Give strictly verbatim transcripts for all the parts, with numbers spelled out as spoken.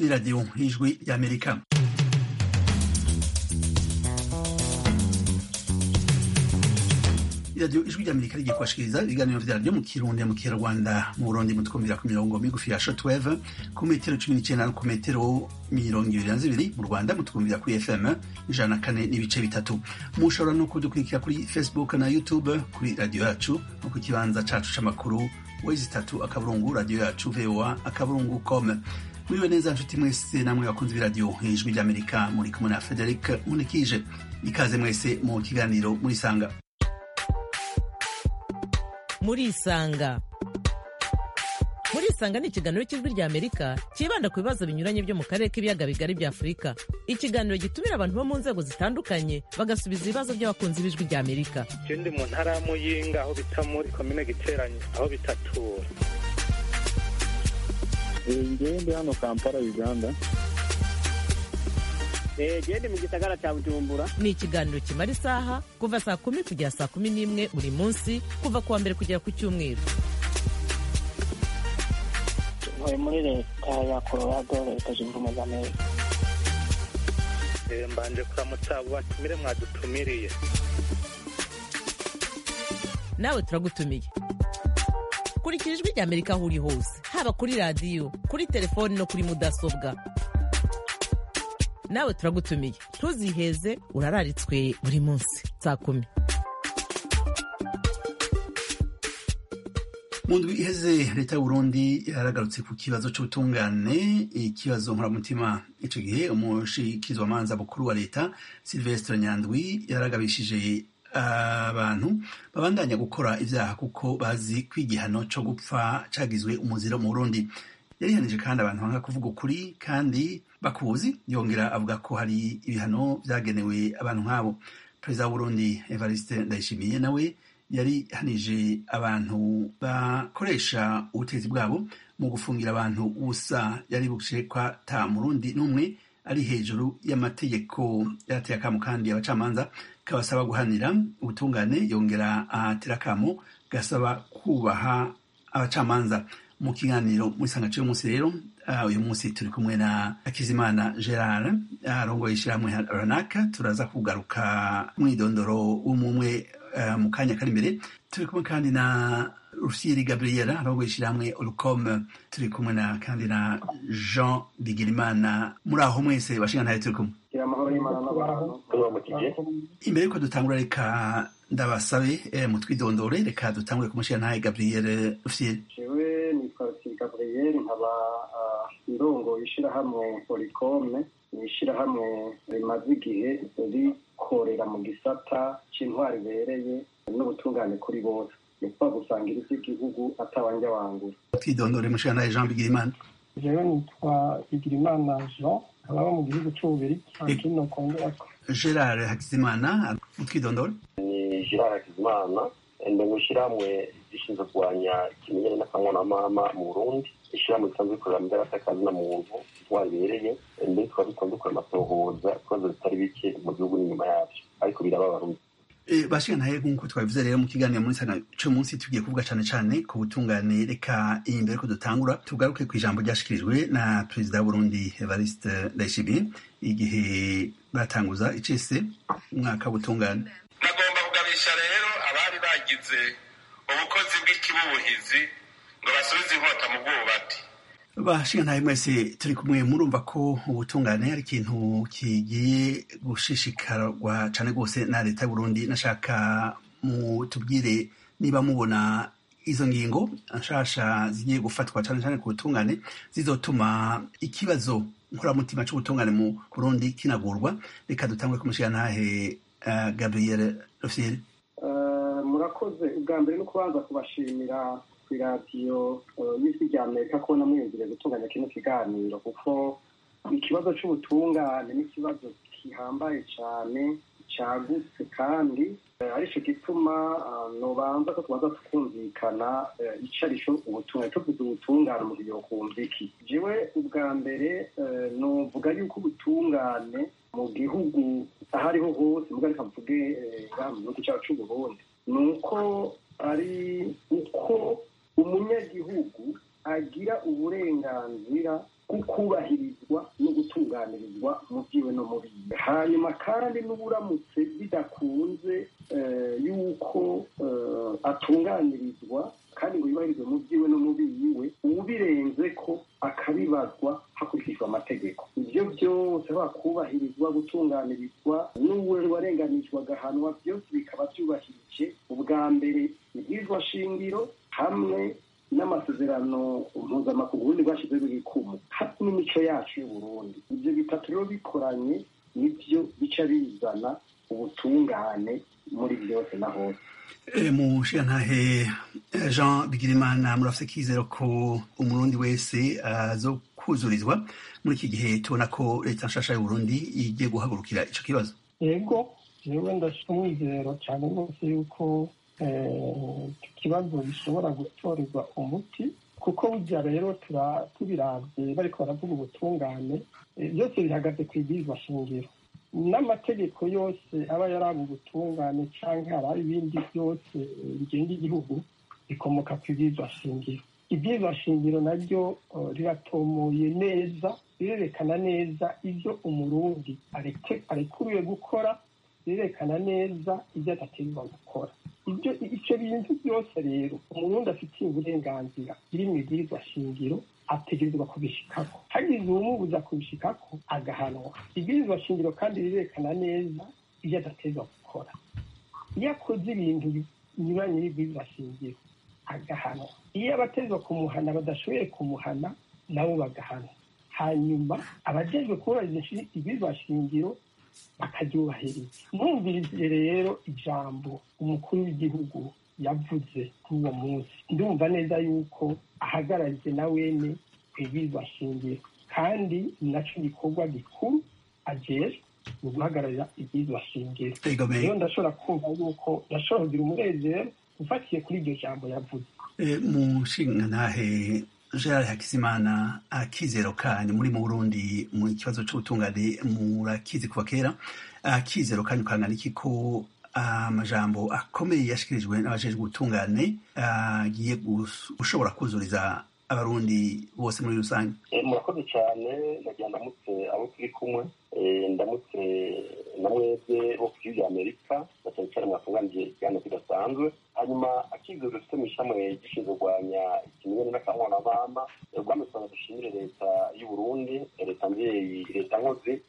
ni radiyo y'ijwi y'Amerika. iradiyo ijwi ry'Amerika rigiye kubashikiriza ibiganiro vyaryo mu Kirundi mu Kinyarwanda mu Burundi mutwumvira ku mirongo migufi ya shortwave ku metero cumi n'icenda no ku metero mirongo ibiri na zibiri, mu Rwanda mutwumvira kuri F M ijana na kane n'ibice bitatu. Mushobora no kudukurikira kuri Facebook na YouTube kuri radiyo yacu no ku kibanza cacu c'amakuru wezi tatu akaburungu radiyo yacu V O A akaburungu com. Muriwe neza nshuti mwese namwe bakunze b'iradiyo ijwi ry'Amerika, muri kumwe na Frederic Munikije. Ikaze mwese mu kiganiro Murisanga. Murisanga Murisanga ni ikiganiro cy'ijwi ry'Amerika kibanda ku bibazo binyuranye byo mu karere k'ibiyaga bigari bya Afurika. Ikiganiro gitumira abantu bo mu nzego zitandukanye bagasubiza ibibazo by'abakunzi b'ijwi ry'Amerika. Je ndi mu ntara ya Muyinga aho bita muri komine Giteranyi aho bitatura. Ngiye ndi hano Kampala Uganda. Eh gende mu gisagara cya Bujumbura. Ni ikiganiro kimara isaha kuva saa kumi kugera saa kumi n'imwe buri munsi kuva kuwa mbere kugera ku cyumweru. Ntuye muri leta ya Colorado, leta zunze ubumwe za Amerika. Eh mbanje kuramutsa abo batumire mwadutumiriye. Nawe turagutumiye. Kurikira ijwi ry'Amerika aho uri hose, haba kuri radiyo, kuri telefoni no kuri mudasobwa. Nawe turagutumiye, ntuziheze, urararitswe buri munsi saa kumi. Mu ndwi iheze leta y'u Burundi yaragarutse ku kibazo c'ubutungane, ikibazo nkoramutima. Ico gihe umushikirizwamanza mukuru wa leta Sylvestre Nyandwi yaragabishije abantu babandanya gukora ivyaha kuko bazi kw'igihano co gupfa cagizwe umuziro mu Burundi. Yarihanije kandi abantu banga kuvuga ukuri kandi bakuzi, yongera avuga ko hari ibihano vyagenewe abantu nk'abo. Perezida wa Burundi Evariste Ndayishimiye nawe yarihanije abantu bakoresha ubutegetsi bwabo mu gufungira abantu ubusa. Yaribukije ko ata Murundi n'umwe ari hejuru y'amategeko. Yarateye akamo kandi abacamanza kabasaba guhanira ubutungane, yongera atera akamo gasaba kubaha abacamanza. Mu kiganiro Murisanga cy'uyu munsi rero, uyu munsi turi kumwe na Hakizimana Gerard arongoye ishirahamwe Ranaka. Turaza kugaruka mwidondoro w'umumwe mu kanya kari imbere. Turi kumwe kandi na Rufyiri Gabriela arongoye ishirahamwe Olcom. Turi kumwe na kandi na Jean Bigirimana. Muri aho mwese bashingantahe turi kumwe. Imbere yuko dutangura reka ndabasabe eh, mutwidondore. Reka dutangure kumushingantahe Gabriel Rufyiri. Gabriel nkaba irongo ishirahamwe Polycom, ishirahamwe rimaze igihe rikorera mu gisata c'intwari bereye n'ubutungane kuri bose, nikuba gusangira ivy'igihugu atabanja wangura. Twidondore mushingantahe Jean Bigirimana. Jewe nitwa Bigirimana Jean, nkaba mu gihugu c'Ububiligi. Kino kongerako Gerard Hakizimana. Twidondore ni Gerard Hakizimana, ende ngushiramwe gishinzwe kurwanya ikimenyane n'akangonamama mu Burundi. Ishirahamwe risanzwe rikorera mu vy'agatakazi na muntu intwari bereye, mbere tukaba dukunze gukora amatohoza ibibazo bitari bike mu gihugu n'inyuma yavyo, ariko biraba Abarundi. Bashingantahe nk'uko twabivuze rero mu kiganiro Murisanga c'uyu munsi tugiye kuvuga cane cane ku butungane. Reka imbere ko dutangura tugaruke kw'ijambo ryashikirijwe na Perezida w'Uburundi Evariste Ndayishimiye igihe batanguza icese umwaka w'ubutungane. Nagomba kugabisha rero abari bagize ubukozi bw'ikibubuhizi ngo basubize inkota mu bwubati. Bashingantahe mwese turi kumwe, murumva ko ubutungane ari ikintu kigiye gushishikarwa cane gose na leta y'u Burundi. Nashaka mutubwire niba mubona izo ngingo nshasha zigiye gufatwa cane cane ku butungane zizotuma ikibazo nkoramutima c'ubutungane mu Burundi kinagurwa. Reka dutangure kumushingantahe uh, Gabriel Rufyiri. Uh, murakoze. Ubwa mbere no kubanza kubashimira kw'iradiyo y'ijwi ry'Amerika ko namwiyumvire gutunganya kino kiganiro, kuko ikibazo c'ubutungane n'ikibazo gihambaye cane cagutse kandi arico gituma nobanza ko tubanza tukumvikana ico arico ubutungane. Tuvuze ubutungane mu gihe yokumva iki? Jewe ubwa mbere novuga yuko ubutungane mu gihugu ahariho hose, muga reka mvuge mu gihugu cacu c'Uburundi, nuko ari uko umunyagihugu agira uburenganzira bwo kubahirizwa y'uko atunganirizwa kandi ngo yubahirizwe mu byiwe no mu biyiwe ubirenze ko akabibazwa hakurikijwe amategeko. ibyo byose bakubahirizwa gutunganirizwa n'uwe warenganijwe agahanwa, byose bikaba byubahirije ubwa mbere ibwirizwa shingiro hamwe n'amasezerano mpuzamakungu ubundi bwashyizeho ibikumu hafi n'imico yacu y'uburundi. ibyo bitatu rero bikoranye nibyo bica bizana ubutungane muri byose na hose. mushiyantahe Jean Bigirimana, murafite kizero ko umurundi wese azo kuzurizwa muri iki gihe tubona ko leta nshasha y'uburundi igiye guhagurukira ico kibazo? yego jewe ndashika umwizero cyane rwose yuko ikibazo gishobora gutorerwa umuti, kuko burya rero tubiravye bariko baravuga ubutungane byose bihagaze ku ibwirizwa shingiro n'amategeko yose aba yaraba ubutungane canke hari ibindi byose bigenga igihugu bikomoka ku ibwirizwa shingiro. ibwirizwa shingiro naryo riratomoye neza, rirerekana neza ivyo umurundi arekuriwe gukora, rirerekana neza ivyo adategerezwa gukora. ibyo icyo bintu byose rero umurundi afitiye uburenganzira biri mu ibwirizwa shingiro ategerezwa kubishikako, hagize uwumubuza kubishikako agahanwa. ibwirizwa shingiro kandi rirerekana neza ibyo adategerezwa gukora. iyo akoze ibintu binyuranye n'ibwirizwa shingiro agahanwa, iyo abategerezwa kumuhana badashoboye kumuhana nabo bagahana, hanyuma abajejwe kubahiriza ibwirizwa shingiro bakaryubahiriza. mwumvirize rero ijambo umukuru w'igihugu yavuze kuri uwo munsi, ndumva neza yuko ahagarariye na wene ku ibwirizwa shingiro, kandi naco gikorwa gikuru ajejwe mu guhagararira ibwirizwa shingiro. rero ndashobora kumva yuko ndashobora kugira umunezero ufatiye kuri iryo jambo yavuze. mushingantahe Gerard Hakizimana, akizero kanyu muri mu Burundi mu kibazo c'ubutungane murakizi kuva kera, akizero kanyu kangana iki ko amajambo akomeye yashikirijwe n'abajejwe ubutungane agiye gushobora kuzuriza abarundi bose muri rusange? murakoze cyane, nagira ndamutse abo turi kumwe, ndamutse na mwebwe bo ku gihugu Amerika na cyane cyane mwatunganije ikiganiro kidasanzwe. hanyuma akizero dufite mu ishami gishinzwe kurwanya ikimenyane n'akangonamama, rwamesana dushimire leta y'Uburundi, leta mvyeyi, leta nkozi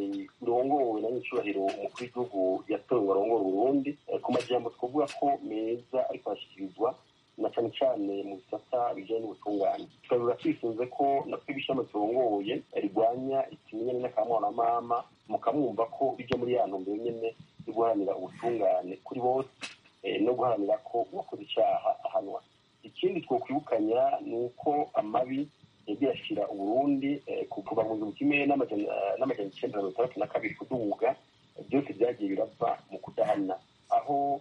irongowe na nyicubahiro umukuru w'igihugu yatowe ngo arongore Uburundi, ku majambo twavuga ko meza ariko arashikirizwa na cyane cyane mu bisata bijanye n'ubutungane. tukabura twifuze ko natwe ibishami turongoye rigwanya ikimenyane n'akangonamama mukamwumva ko bija muri ya ntumbero nyene yo guharanira ubutungane kuri bose no guharanira ko uwakoze icyaha ahanwa. ikindi twokwibukanya ni uko amabi yagiye ashira Uburundi kuva mu gihumbi kimwe n'amajana icenda mirongo itandatu na kabiri kuduga, byose byagiye birava mu kudahana, aho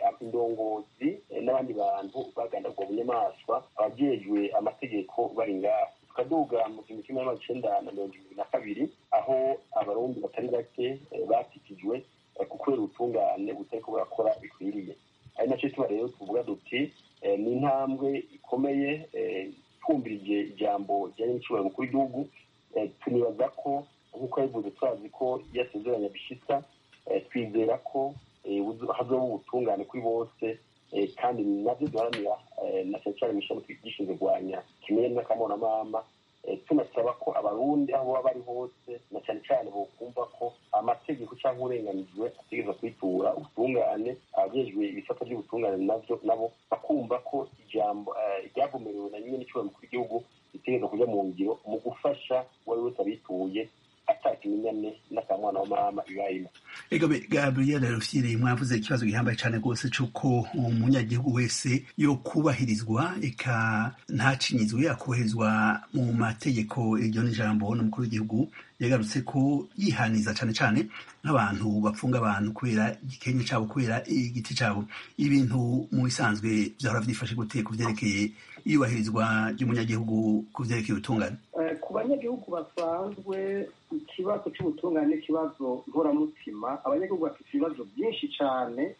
indongozi n'abandi bantu bagandagwa bunyamaswa, abajejwe amategeko bari ngaho. tukaduga mu gihumbi kimwe n'amajana icenda na mirongo ibiri na kabiri aho abarundi batari bake batikijwe kubera ubutungane butariko burakora bikwiriye. ari nacyo tuba rero tuvuga duti ni intambwe ikomeye twumvirije ijambo ryari n'icubahiro mukuru w'igihugu. tunibaza ko nk'uko yabivuze turazi ko yasezeranya bishitsa, twizera ko hazoba ubutungane kuri bose, kandi navyo duharanira na cyane cyane mu ishami gishinzwe kurwanya ikimenyane n'akangonamama. tunasaba ko abarundi aho baba bari hose na cyane cyane bokumva ko amategeko cyangwa uburenganijwe ategerezwa kwitura ubutungane, abajejwe ibisata by'ubutungane navyo nabo bakumva ko ijambo ryavumerewe na nyine n'icubahiro mukuru w'igihugu ritegerezwa kuja mu ngiro mu gufasha uwari wese abituye atakimenyane n'akangonamama ibayimo. Ego Gabriel Rufyiri, mwavuze ikibazo gihambaye cyane rwose c'uko umunyagihugu wese yo kubahirizwa eka ntacinyizwe akubahirizwa mu mategeko. iryo ni ijambo n'umukuru w'igihugu yagarutse ko yihaniza cyane cyane nk'abantu bapfunga abantu kubera igikenye cabo, kubera igiti cabo. ibintu mu bisanzwe vyahora vyifashe gute ku vyerekeye iyubahirizwa ry'umunyagihugu ku vyerekeye ubutungane? ku banyagihugu basanzwe ikibazo cy'ubutungane n'ikibazo nkoramutima. abanyagihugu bafite ibibazo byinshi cyane,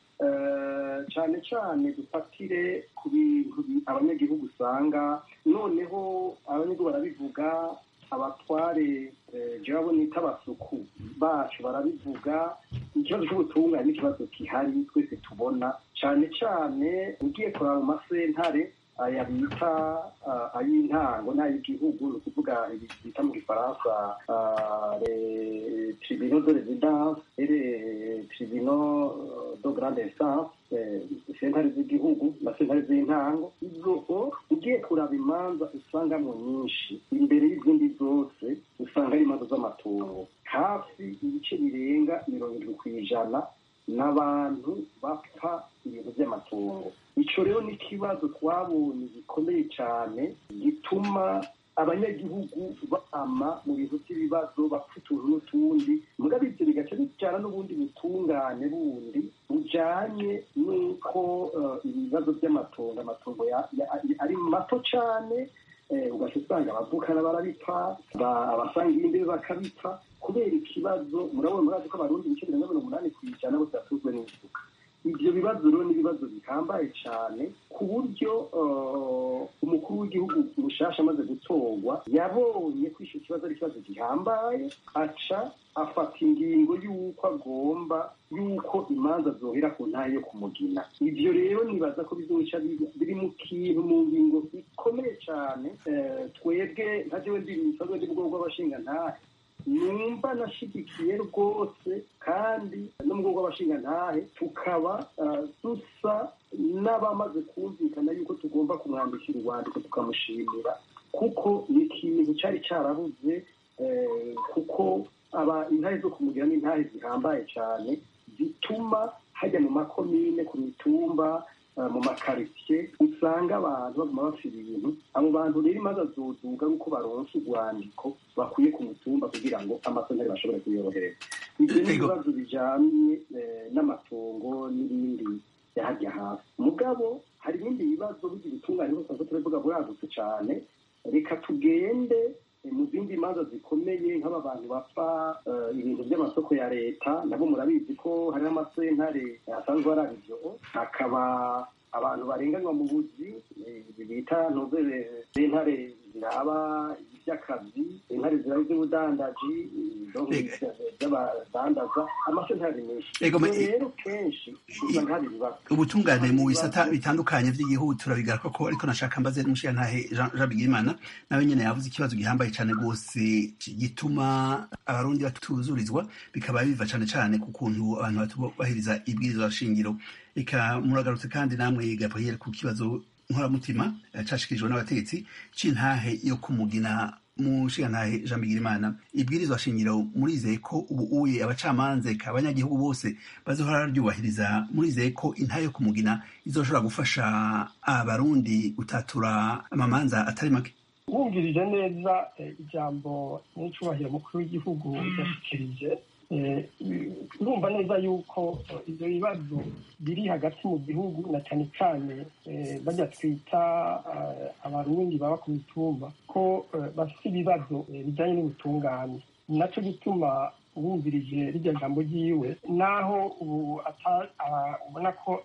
cyane cyane dufatire ku bintu abanyagihugu usanga noneho abanyagihugu barabivuga, abatware jewe nita abasuku bacu barabivuga, ikibazo cy'ubutungane n'ikibazo gihari twese tubona cyane cyane ugiye kuraba mu masentare aya bita ay'intango n'ay'igihugu ni ukuvuga bita mu gifaransa tribunaux de résidence et les tribunaux de grande instance, sentare z'igihugu na sentare z'intango. Izo ugiye kuraba imanza usangamo nyinshi, imbere y'izindi zose usanga ari imanza z'amatungo. Hafi ibice birenga mirongo irindwi ku ijana n'abantu bapfa ibintu by'amatungo. Ico rero ni ikibazo twabonye gikomeye cyane gituma abanyagihugu bama mu bintu by'ibibazo bapfa utuntu n'utundi, mugabe ibyo bigaca bijyana n'ubundi butungane bundi bujanye n'uko ibibazo by'amatungo amatungo ari mato cyane, ugaca usanga abavukana barabipfa, abasanga iyindi bakabipfa kubera ikibazo. Murabona murazi ko abarundi ibice birenga mirongo umunani ku ijana bose batuzwe n'isuka. Ibyo bibazo rero ni ibibazo bihambaye cyane ku buryo umukuru w'igihugu mushasha amaze gutorwa yabonye ko icyo kibazo ari ikibazo gihambaye, aca afata ingingo y'uko agomba y'uko imanza zohera ku ntahe yo kumugina. Ibyo rero nibaza ko bizoca biri mu kintu mu ngingo ikomeye cyane twebwe nka jewe ndi ibibazo by'ubwoko bw'abashingantahe numva nashigikiye rwose, kandi no mu bwoko bw'abashingantahe tukaba dusa n'abamaze kumvikana yuko tugomba kumwandikira urwandiko tukamushimira, kuko ni ikintu cyari cyarabuze, kuko aba intahe zo kumugira n'intahe zihambaye cyane zituma hajya mu makomine, ku mitumba, mu makaritsiye usanga abantu baguma bafite ibintu. Abo bantu rero imaze azoduga uko baronse urwandiko bakwiye ku mutumba kugira ngo amasentare bashobore kuyorohereza. Ibyo ni ibibazo bijanye n'amatongo n'ibindi yahajya hasi. Mugabo hari ibindi bibazo by'ibitungane nk'uko turavuga buragutse cyane. Reka tugende mu zindi manza zikomeye nk'aba bantu bapfa ibintu by'amasoko ya leta, nabo murabizi ko hari amasentare asanzwe ari abivyo, hakaba abantu barenganywa mu buzi bita nozere sentare ziraba iby'akazi, intare ziraba iby'ubudandaji by'abadandaza, amasentare menshi. Rero kenshi usanga hari ibibazo. Ubutungane mu bisata bitandukanye by'igihugu turabigaruka ko, ariko nashaka mbaze n'umushirantahe Jean Bigirimana nawe nyene yavuze ikibazo gihambaye cyane rwose gituma abarundi batuzurizwa, bikaba biva cyane cyane ku kuntu abantu batubahiriza ibwirizwa shingiro. Eka muragarutse kandi namwe Gabriel ku kibazo nkoramutima cyashikirijwe n'abategetsi c'intahe yo kumugina. Mushirantahe Jean Bigirimana, ibwirizwa shingiro murizeye ko ubu uye abacamanza abanyagihugu bose bazohora ryubahiriza? Murizeye ko intahe yo kumugina izoshobora gufasha abarundi gutatura amamanza atari make? Wumvirije neza ijambo n'icubahiro mukuru w'igihugu yashikirije, urumva neza yuko ibyo bibazo biri hagati mu gihugu na cyane cyane bajya twita abarundi baba ku mitumba ko bafite ibibazo bijyanye n'ubutungane. Nacyo gituma wumvirije rijya jambo ryiwe, naho ubu ubona ko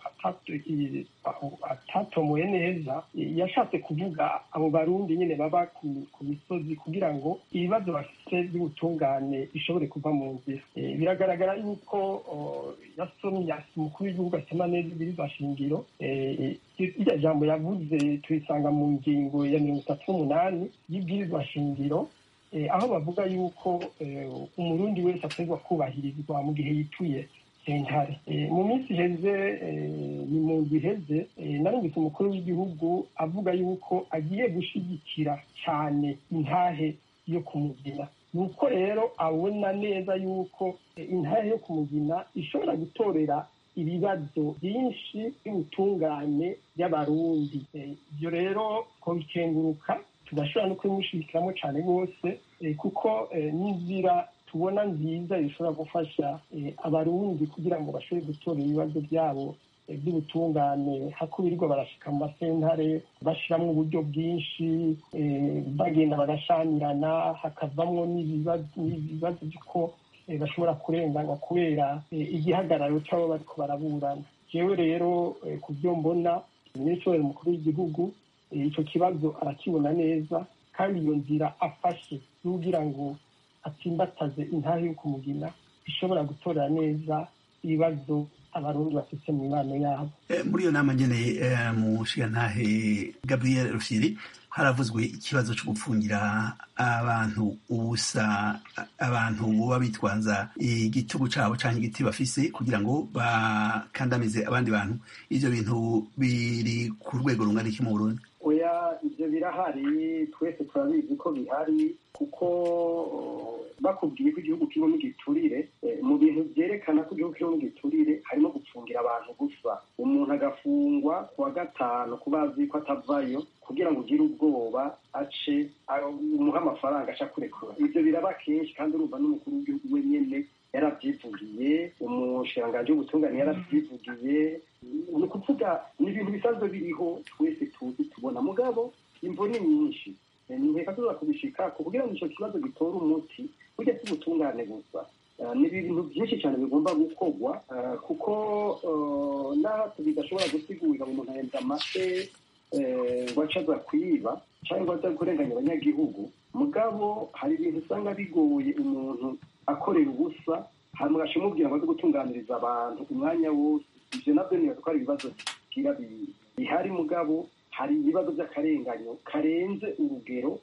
atatomoye neza, yashatse kuvuga abo barundi nyine baba ku misozi kugira ngo ibibazo bafite by'ubutungane bishobore kuva mu nzira. Biragaragara yuko yasomye umukuru w'igihugu asoma neza ibwirizwa shingiro. Irya jambo yavuze tuyisanga mu ngingo ya mirongo itatu n'umunani y'ibwirizwa shingiro, aho bavuga yuko umurundi wese ategwa kubahirizwa mu gihe yituye sentare. Mu minsi iheze, ni mu ndwi iheze, narumvise umukuru w'igihugu avuga yuko agiye gushigikira cyane intahe yo kumugina. Nuko rero abona neza yuko intahe yo kumugina ishobora gutorera ibibazo byinshi by'ubutungane by'abarundi. Ibyo rero ko bikenguruka, tugashobora no kubimushirikiramo cyane rwose, kuko n'inzira tubona nziza ishobora gufasha abarundi kugira ngo bashobore gutora ibibazo byabo by'ubutungane, hakubirirwa barashika mu masentare bashiramo uburyo bwinshi, bagenda bagashanirana, hakavamwo n'ibibazo by'uko bashobora kurenganywa kubera igihagararo cy'abo bariko baraburana. Jewe rero ku byo mbona, minisitiri mukuru w'igihugu icyo kibazo arakibona neza, kandi iyo nzira afashe kugira ngo atsimbataze intahe yo kumugina ishobora gutorera neza ibibazo abarundi bafite mu mibano yabo. Muri iyo nama nyene mu nshingantahe Gabriel Rufyiri haravuzwe ikibazo cyo gupfungira abantu ubusa, abantu boba bitwaza igitugu cabo canke igiti bafise kugira ngo bakandamize abandi bantu. Ivyo bintu biri ku rwego rungana iki mu Burundi? Oya, ivyo birahari, twese turabizi ko bihari, kuko bakubwiye ko igihugu kirimo n'igiturire, mu bintu vyerekana ko igihugu kirimo n'igiturire harimo gupfungira abantu gusa. Umuntu agafungwa kuwa gatanu kuba azi ko atavayo kugira ngo ugire ubwoba ace umuha amafaranga aca kurekura. Ivyo biraba kenshi, kandi urumva n'umukuru w'igihugu we nyene yaravyivugiye, umushikiranganji w'ubutungane yaravyivugiye. Ni ukuvuga ni ibintu bisanzwe biriho, twese tuzi tubona, mugabo imvo ni nyinshi. Nkeka tuza kubishika kugira ngo ico kibazo gitore umuti, burya si ubutungane gusa, ni ibintu byinshi cyane bigomba gukorwa, kuko naho bidashobora gusigurira umuntu ahembwa amase waca aza kwiba cyangwa aza kurenganya abanyagihugu, mugabo hari ibintu usanga bigoye umuntu akorera ubusa hanyuma agashimubwira ngo aze gutunganiriza abantu umwanya wose. Ivyo navyo nibaza ko ari ibibazo bihari, mugabo hari ibibazo by'akarenganyo karenze urugero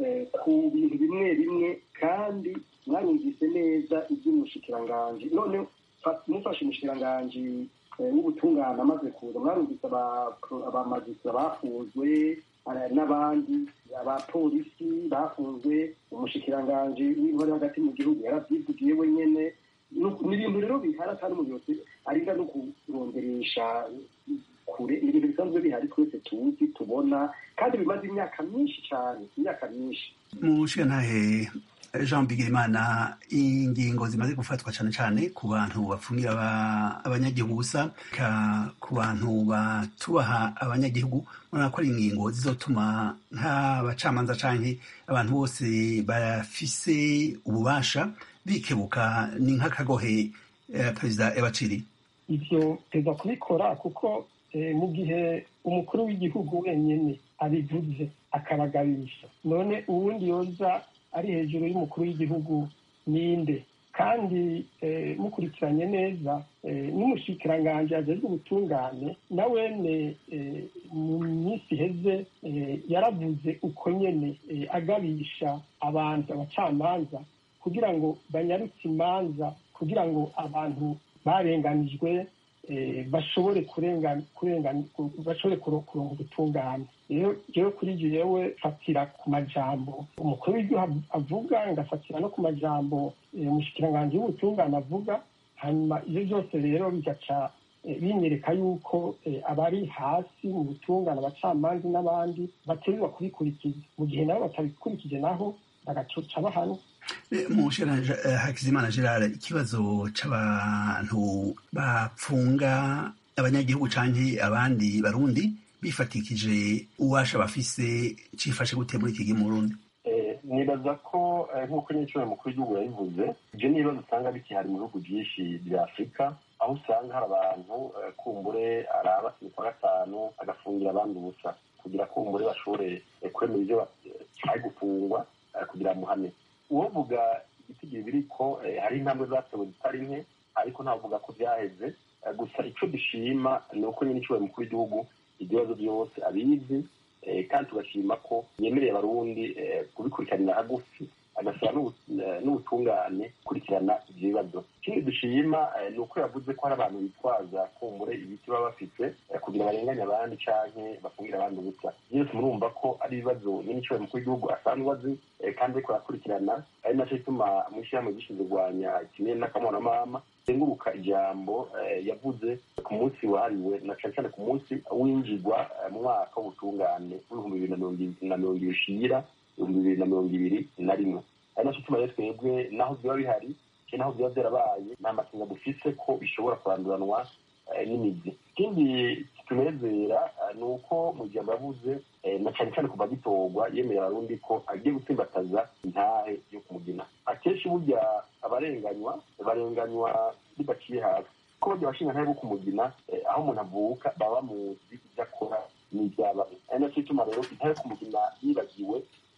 ku bintu bimwe bimwe, kandi mwarumvise neza iby'umushikiranganji. None mufashe umushikiranganji w'ubutungane amaze kuza, mwarumvise abamagistrat bafunzwe n'abandi, abapolisi bafunzwe, umushikiranganji w'intore hagati mu gihugu yaravyivugiye wenyene. Ni ibintu rero bihari, atari umuntu yose arinda no kuronderesha kure. Ni ibintu bisanzwe bihari, twese tuzi tubona, kandi bimaze imyaka myinshi cyane, imyaka myinshi. Mu nshingantahe Jean Bigirimana, ingingo zimaze gufatwa cyane cyane ku bantu bafungira abanyagihugu gusa, ku bantu batubaha abanyagihugu, murabona ko ari ingingo zizotuma nk'abacamanza canke abantu bose bafise ububasha bikebuka. Ni nk'akagohe perezida Ebaciri. Ivyo perezida kubikora, kuko mu gihe umukuru w'igihugu wenyene abivuze akabagabisha, none uwundi yoza ari hejuru y'umukuru w'igihugu ninde? Kandi mukurikiranye neza n'umushikiranganji ajejwe ubutungane na wene mu minsi iheze yaravuze uko nyene, agabisha abantu, abacamanza, kugira ngo banyarutse imanza, kugira ngo abantu barenganijwe bashobore kurengana kurengana bashobore kuronka ubutungane. Rero kuri ivyo yewe fatira ku majambo umukuru w'igihugu avuga, ngafatira no ku majambo umushikiranganji w'ubutungane avuga, hanyuma ivyo byose rero bigaca binyereka yuko abari hasi mu butungane, abacamanza n'abandi bategerezwa kubikurikiza. Mu gihe nabo batabikurikije naho bagacoca bahano. Mushera Hakizimana Gerard, ikibazo c'abantu bapfunga abanyagihugu canke abandi barundi bifatikije uwasha bafise cifashe gute muri iki gihe mu Burundi? Nibaza ko nk'uko nyinshi mukuru w'igihugu yabivuze, ivyo nibibazo usanga bikihari mu bihugu byinshi bya Afurika, aho usanga hari abantu kumbure araba kwa gatanu agafungira abandi ubusa kugira kumbure bashobore kwemera ivyo bari gufungwa kugira muhame. Uwovuga igitigiri biriko hari intambwe zatewe zitari nke, ariko ntavuga ko byaheze. Gusa ico dushima ni uko nyine icyo mukuru w'igihugu ibibazo byose abizi, kandi tugashima ko yemereye abarundi kubikurikiranira hagufi, agasaba n'ubutungane gukurikirana ivyo bibazo. Ikindi dushima ni uko yavuze ko hari abantu bitwaza kumbure ibiti baba bafite kugira barenganye abandi canke bafungira abandi ubusa. Byose murumva ko ari ibibazo nyine icyo mukuru w'igihugu asanzwe azi, kandi ariko arakurikirana, ari naco gituma mw'ishirahamwe gishinzwe kurwanya ikimenyane n'akamonamama zenguruka ijambo yavuze ku munsi wahariwe na cane cane ku munsi winjirwa mu mwaka w'ubutungane w'ibihumbi bibiri na mirongo ibiri ushira ibihumbi bibiri na mirongo ibiri na rimwe. Ari naco gituma rero twebwe naho vyoba bihari canke naho vyoba vyarabaye, nta makenga dufise ko bishobora kuranduranwa n'imizi. Ikindi kitunezera ni uko mu jambo yavuze na cane cane kuva gitorwa yemeye abarundi ko agiye gutsimbataza intahe yo kumugina. Akenshi burya abarenganywa barenganywa bidaciye hasi, ko burya abashinga ntahe bo kumugina aho umuntu avuka baba bamuzi ivyo akora n'ivyabaye. Ari naco gituma rero intahe yo kumugina yibagiwe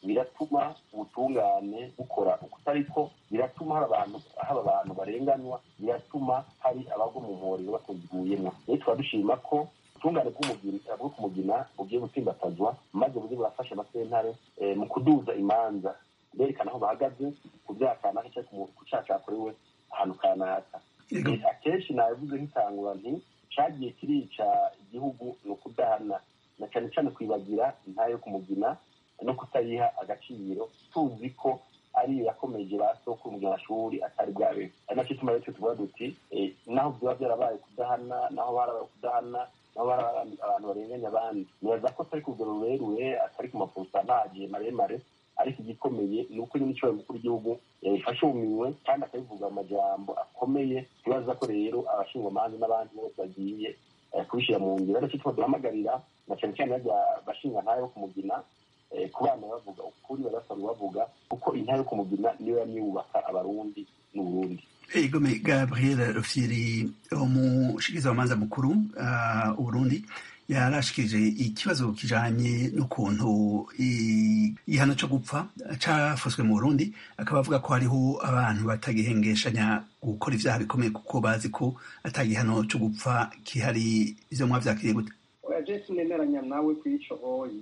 biratuma ubutungane bukora ukutariko, biratuma hari abantu haba abantu barenganywa, biratuma hari abagwa mu mporero batuguyemo. Rero tukaba dushima ko ubutungane bwo kumugina bugiye gutsimbatazwa maze bugiye burafasha amasentare mu kuduza imanza berekana aho bahagaze ku byaha kanaka cyangwa ku cyaha cyakorewe ahantu kanaka. Akenshi nabivuze nk'itangura nti cagiye kirica igihugu ni ukudahana na cyane cyane kwibagira intahe yo kumugina no kutayiha agaciro, tuzi ko ariyo yakomeje ba sokuru mu mashuri atari bwabe. Ari nacyo tuma rero tuvuga duti naho byaba byarabaye kudahana, naho barabaye kudahana, naho barabaye abantu barenganya abandi, nibaza ko atari ku rugero rurerure, atari ku mapurusantaje maremare, ariko igikomeye ni uko nyine icyo mukuru w'igihugu yabifashe ubuminwe kandi akabivuga mu majambo akomeye. Tubaza ko rero abashingwamanza n'abandi bose bagiye kubishyira mu ngiro. Ariko icyo duhamagarira na cyane cyane bashinga ntayo yo kumugina ku bana bavuga ukuri, barasanzwe bavuga kuko intayo yo kumugina niyo yamyubaka abarundi n'uburundi. Egome Gabriel Rufyiri, umushikizamanza mukuru Uburundi, yarashikije ikibazo kijanye n'ukuntu igihano cyo gupfa cafashwe mu Burundi, akaba avuga ko hariho abantu batagihengeshanya gukora ivyaha bikomeye kuko bazi ko atagihano cyo gupfa kihari. Ivyo mwavyakiriye gute? Oya, sinemeranya nawe kw'ico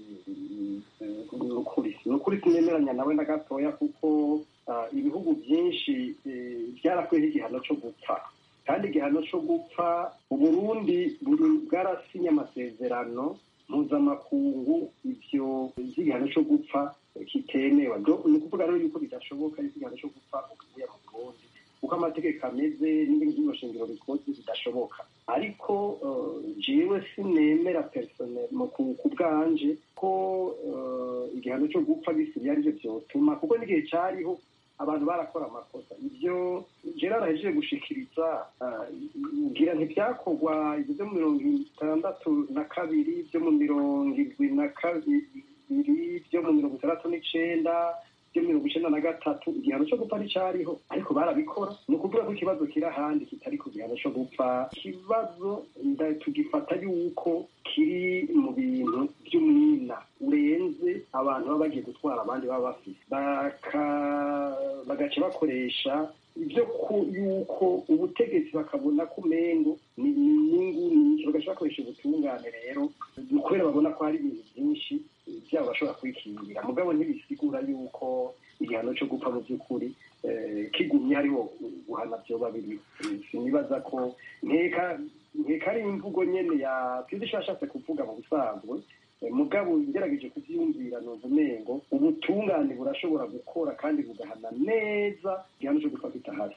nukuri nukuri sinemeranya nawe na gatoya, kuko ibihugu byinshi byarakwiye igihano cyo gupfa, kandi igihano cyo gupfa Uburundi buri bwarasinye amasezerano mpuzamakungu ivyo igihano cyo gupfa kitemewe. Ni ukuvuga rero yuko bidashoboka yuko igihano cyo gupfa ukubuye mu Burundi kuko amategeko ameze n'ibindi shingiro bikoze bidashoboka. Ariko jewe sinemera personnel ku bwanje ko igihano cyo gupfa gisigaye arivyo vyotuma, kuko n'igihe cariho abantu barakora amakosa. Ivyo Gerard ahejeje gushikiriza ngira ntibyakorwa ibyo byo mu mirongo itandatu na kabiri, byo mu mirongo irwi na kabiri, byo mu mirongo itandatu n'icenda, byo mu mirongo icenda na gatatu. Igihano cyo gupfa nticariho, ariko barabikora. Ni ukuvuga ko ikibazo kiri ahandi kitari ku gihano cyo gupfa. Ikibazo tugifata yuko kiri mu bintu by'umwina urenze abantu baba bagiye gutwara abandi baba bafite, bagaca bakoresha ibyo yuko ubutegetsi bakabona ko umengo ni inyungu nyinshi, bagaca bakoresha ubutungane. Rero ni ukubera babona ko hari ibintu byinshi byabo bashobora kwikingira, mugabo ntibisigura yuko igihano cyo gupfa mu by'ukuri kigumye hariho guhana byoba biri. Sinibaza ko nkeka nkeka ari imvugo nyene ya twidisha ashatse kuvuga mu busanzwe, mugabo ngerageje kuvyumvira numva umengo ubutungane burashobora gukora kandi bugahana neza igihano cyo gupfa bitahari.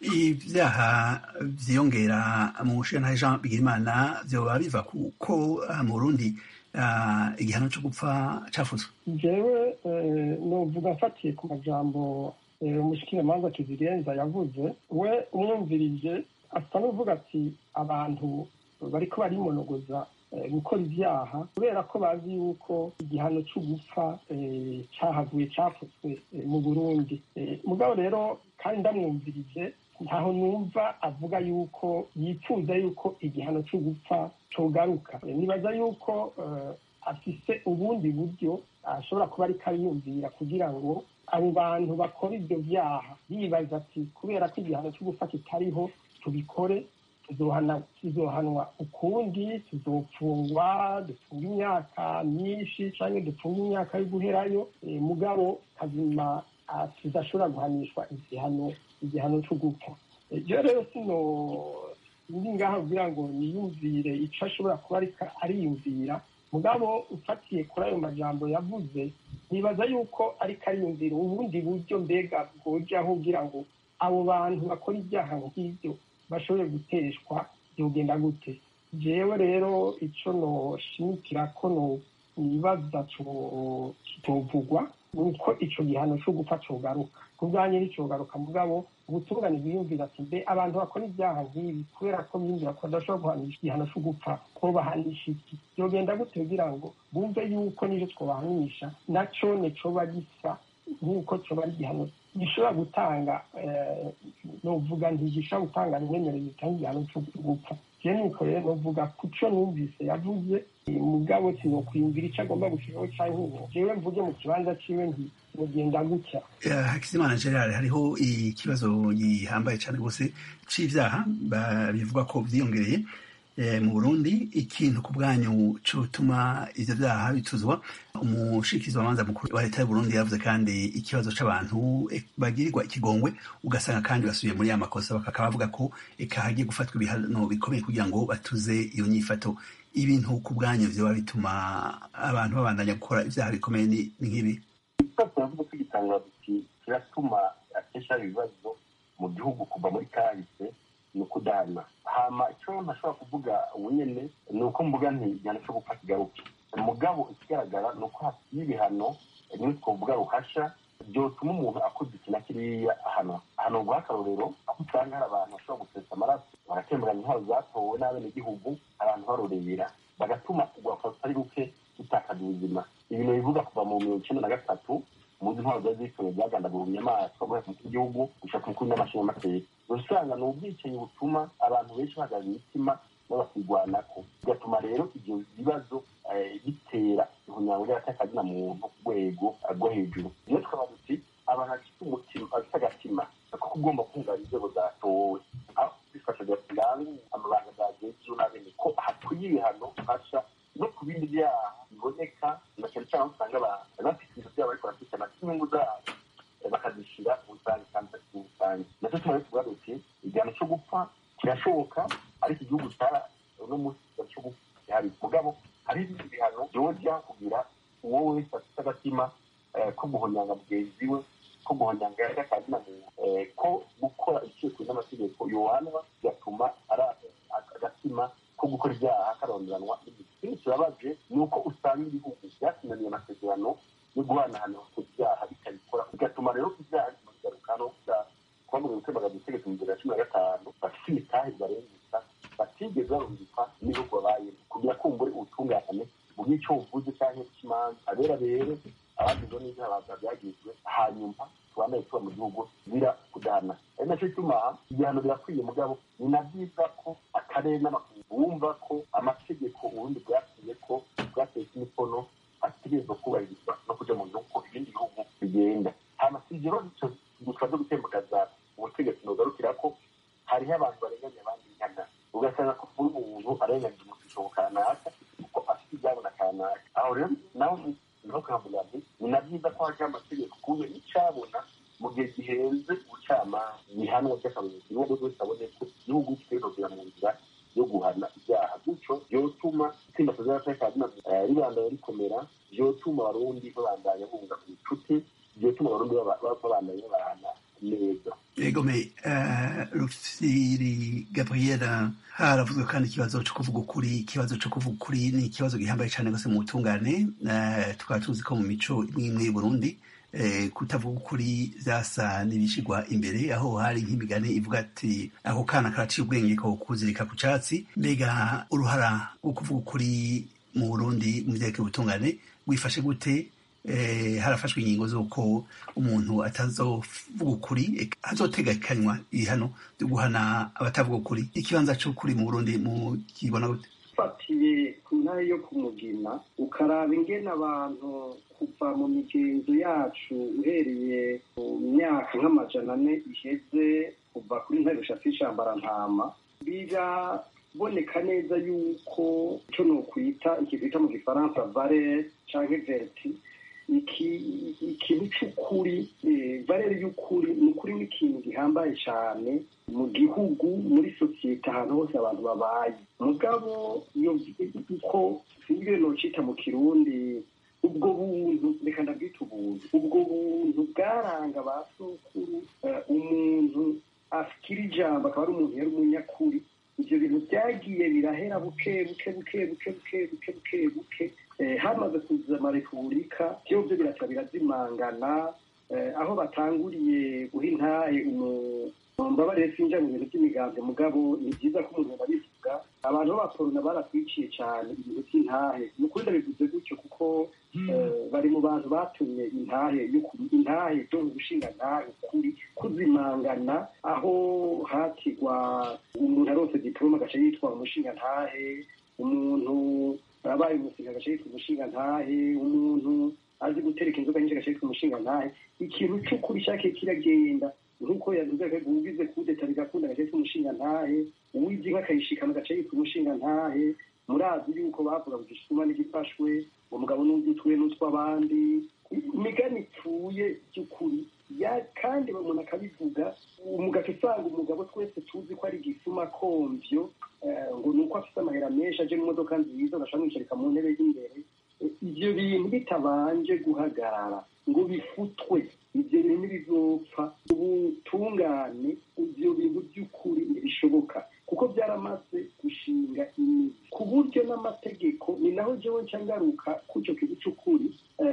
Ivyaha vyiyongera mu Shantahe Jean Bigirimana vyoba biva kuko mu Burundi igihano cyo gupfa cafuzwe. Jewe novuga afatiye ku majambo umushikizamanza Kizigenza yavuze, we umwumvirije asa n'uvuga ati abantu bariko barimonogoza gukora ivyaha kubera ko bazi yuko igihano cyo gupfa cahavuye cafuzwe mu Burundi. Mugabo rero kandi ndamwumvirije ntaho numva avuga yuko yipfuza yuko igihano cyo gupfa cogaruka. Nibaza yuko afise ubundi buryo ashobora kuba ariko ariyumvira kugira ngo abo bantu bakora ibyo vyaha bibaza ati kubera ko igihano cyo gupfa kitariho tubikore, tuzohanwa ukundi, tuzopfungwa dupfunga imyaka myinshi canke dupfunga imyaka yo guherayo, mugabo kazima tudashobora guhanishwa igihano igihano cyo gupfa. Ivyo rero sino ndi ngaha kugira ngo niyumvire ico ashobora kuba ariko ariyumvira, mugabo ufatiye kuri ayo majambo yavuze nibaza yuko ariko ariyumvira ubundi buryo mbega bwojaho kugira ngo abo bantu bakora ibyaha nk'ibyo bashobore guteshwa byogenda gute. Jewe rero ico noshimikira ko no nibaza kitovugwa nuko ico gihano cyo gupfa cogaruka. Kubwanye n'icogaruka, mugabo ubutungane bwiyumvira ati mbe abantu bakora ibyaha nk'ibi kubera ko biyumvira ko badashobora guhanisha igihano cyo gupfa ko bahanisha iki, byogenda gute kugira ngo bumve yuko n'ivyo twobahanisha naco ne coba gisa nk'uko coba ari igihano gishobora gutanga novuga ntigishobora gutanga nimwemerere gitanga igihano cyo gupfa. je nikoreye novuga kuco numvise yavuze mugabo sinokwiyumvira ico agomba gushiraho canke ubu jewe mvuge mu kibanza ciwe nti mugenda gutya. Hakizimana Gerard, hariho ikibazo gihambaye cyane rwose c'ivyaha bivuga ko vyiyongereye mu Burundi. Ikintu ku bwanyu cotuma ivyo vyaha bituzwa? Umushikizi w'amanza mukuru wa leta y'u Burundi yavuze kandi ikibazo c'abantu bagirirwa ikigongwe ugasanga kandi basubiye muri ya makosa, bakaba bavuga ko eka hagiye gufatwa ibihano bikomeye kugira ngo batuze iyo nyifato. Ibintu ku bwanyu vyoba bituma abantu babandanya gukora ivyaha bikomeye ni nk'ibi? turavuga ko igitangazo kiratuma akesha ibibazo mu gihugu kuva muri kahise ni ukudahana. Hama icyo ntashobora kuvuga wenyine ni uko mvuga nti igihano cyo gupfa kigaruke. Mugabo ikigaragara ni uko hasiye ibihano niyo twavuga ruhasha byotuma umuntu akoze ikintu kiriya ahanwa. Ahantu guha akarorero aho usanga hari abantu bashobora gusesa amaraso bagatemberanya intwaro zatowe n'abenegihugu, abantu barorera bagatuma urwapfa rutari ruke rutakaza ubuzima. Ibintu bivuga kuva mu mirongo icyenda na gatatu mu ntwaro zari zitowe byagandagura inyamaswa guhera ku gihugu gushaka umukuru n'amashinga amateka. Usanga ni ubwicanyi butuma abantu benshi bahagaze imitima babakirwanako, bigatuma rero ibyo bibazo bitera ihunyango ry'atakazina muntu ku rwego rwo hejuru. Iyo tukaba duti abantu bafite umutima bafite agatima ko ugomba kungana inzego zatowe, aho bifasha gasanzwe amabanga zagenzi n'abene ko hakwiye ibihano fasha no ku bindi byaha biboneka na cyane cyane usanga abantu bafite ibintu byabo ariko bafite inyungu zabo bakazishyira ubusanzwe kandi bafite ubusanzwe. Nacyo tuba tuvuga duti igihano cyo gupfa kirashoboka, ariko igihugu cyara uno munsi cyo gupfa gihari. Mugabo hari ibindi bihano byojya kugira uwo wese afite agatima ko guhonyanga mugenzi we, ko guhonyanga yakazina ko gukora icyo n'amategeko yohanwa, bigatuma ari agatima ko gukora ibyaha karonderanwa. Ikindi kibabaje ni uko usanga ibihugu byasinaniye amasezerano yo guhanahana ku byaha bitabikora, bigatuma rero ibyaha bigaruka no kuba mu gutemaga gutegeka mu bibiri na cumi na gatanu bafite imitahe barenguka batigeze barumvikwa n'ibihugu babayemo kugira kumbure ubutungane mu bw'icyo buvuze cyangwa cy'imanza abera rero abagizwe n'ibyaha byagizwe, hanyuma tubandaye tuba mu gihugu bira kudahana. Ari nacyo gituma igihano birakwiye, mugabo ni na byiza ko akarere n'amakungu bumva ko amategeko ubundi bwakwiye ko bwateye imikono ategerezwa kubahirizwa no kujya mu gihugu ibindi bihugu bigenda. Hama si ibyo gusa zo gutembagaza ubutegetsi nogarukira ko hariho abantu barenganya abandi nkana, ugasanga ko buri umuntu arenganya umusoro kanaka kuko afite ibyabona kanaka. Aho rero nawe niho kavuga nti ni na byiza ko hajya amategeko kuko icyabona mu gihe gihenze ubucamanza bihanwa by'akabuzi n'ubwo bwose abone ko igihugu kitegereza mu nzira yo guhana ibyaha, gutyo byotuma itsinda tuzateka ribandanya rikomera, byotuma abarundi babandanya bunga inshuti, byotuma abarundi babandanya babana neza. Yego me Rufyiri Gabriela, haravuzwe kandi ikibazo cyo kuvuga ukuri. Ikibazo cyo kuvuga ukuri ni ikibazo gihambaye cyane gose mu butungane. Tukaba tuzi ko mu mico imwe imwe y'u Burundi kutavuga ukuri vyasa n'ibishigwa imbere, aho hari nk'imigani ivuga ati ako kana karaciye ubwenge ko kuzirika ku catsi. Mbega uruhara rwo kuvuga ukuri mu Burundi mu vyerekeye ubutungane wifashe gute? Eh, harafashwe ingingo z'uko umuntu atazovuga ukuri, hazotegekanywa ibihano byo guhana abatavuga ukuri. Ikibanza cy'ukuri mu Burundi mu kibona gute? Fatiye ku ntara yo kumugina ukaraba ingene abantu kuva mu migenzo yacu uhereye mu myaka nk'amajana ane iheze kuva kuri ntare rushatse ishambara-ntama, biraboneka neza yuko icyo ni ukwita ikibita mu gifaransa valeur canke vertu, ikintu cy'ukuri, valeur y'ukuri ni ukuri n'ikintu gihambaye cyane mu gihugu, muri sosiyete, ahantu hose abantu babaye. Mugabo iyo uko sinigire nocita mu kirundi ubwo buntu, reka ndabwita ubuntu, ubwo buntu bwaranga ba sokuru, umuntu afikira ijambo akaba ari umuntu yari umunyakuri. Ibyo bintu byagiye birahera buke buke buke buke buke buke buke buke hamaze kuza amarepubulika byose biraca birazimangana, aho batanguriye guha intahe mbabarire sinja mu bintu by'imigambwe mugabo ni byiza ko umuntu abivuga abantu b'abaporona baratwiciye cyane ibintu by'intahe ni ukuri ndabivuze gutyo kuko bari mu bantu batumye intahe intahe zo mu gushinga ntahe kuri kuzimangana aho hakigwa umuntu arose diplome agaca yitwa umushinga ntahe umuntu abaye umusinga agaca yitwa umushinga ntahe umuntu azi gutereka inzoga nyinshi agaca yitwa umushinga ntahe ikintu cy'ukuri cyake kiragenda nk'uko yavuze ko ugize kudeta bigakunda agace k'umushinga ntahe uwizi nk'akayishikana agace yitwa umushinga ntahe murazi yuko bavuga ngo gisuma n'igifashwe uwo mugabo n'undi utwe n'utw'abandi imigani ipfuye by'ukuri ya kandi umuntu akabivuga umugato usanga umugabo twese tuzi ko ari gisuma komvyo ngo nuko afite amahera menshi aje mu modoka nziza agashaka mwicarika mu ntebe y'imbere ivyo bintu bitabanje guhagarara ngo bifutwe ibyo bintu bizopfa ubutungane ibyo bintu by'ukuri ntibishoboka kuko byaramaze gushinga imizi ku buryo n'amategeko ni naho jewe nca ngaruka kuco kintu cy'ukuri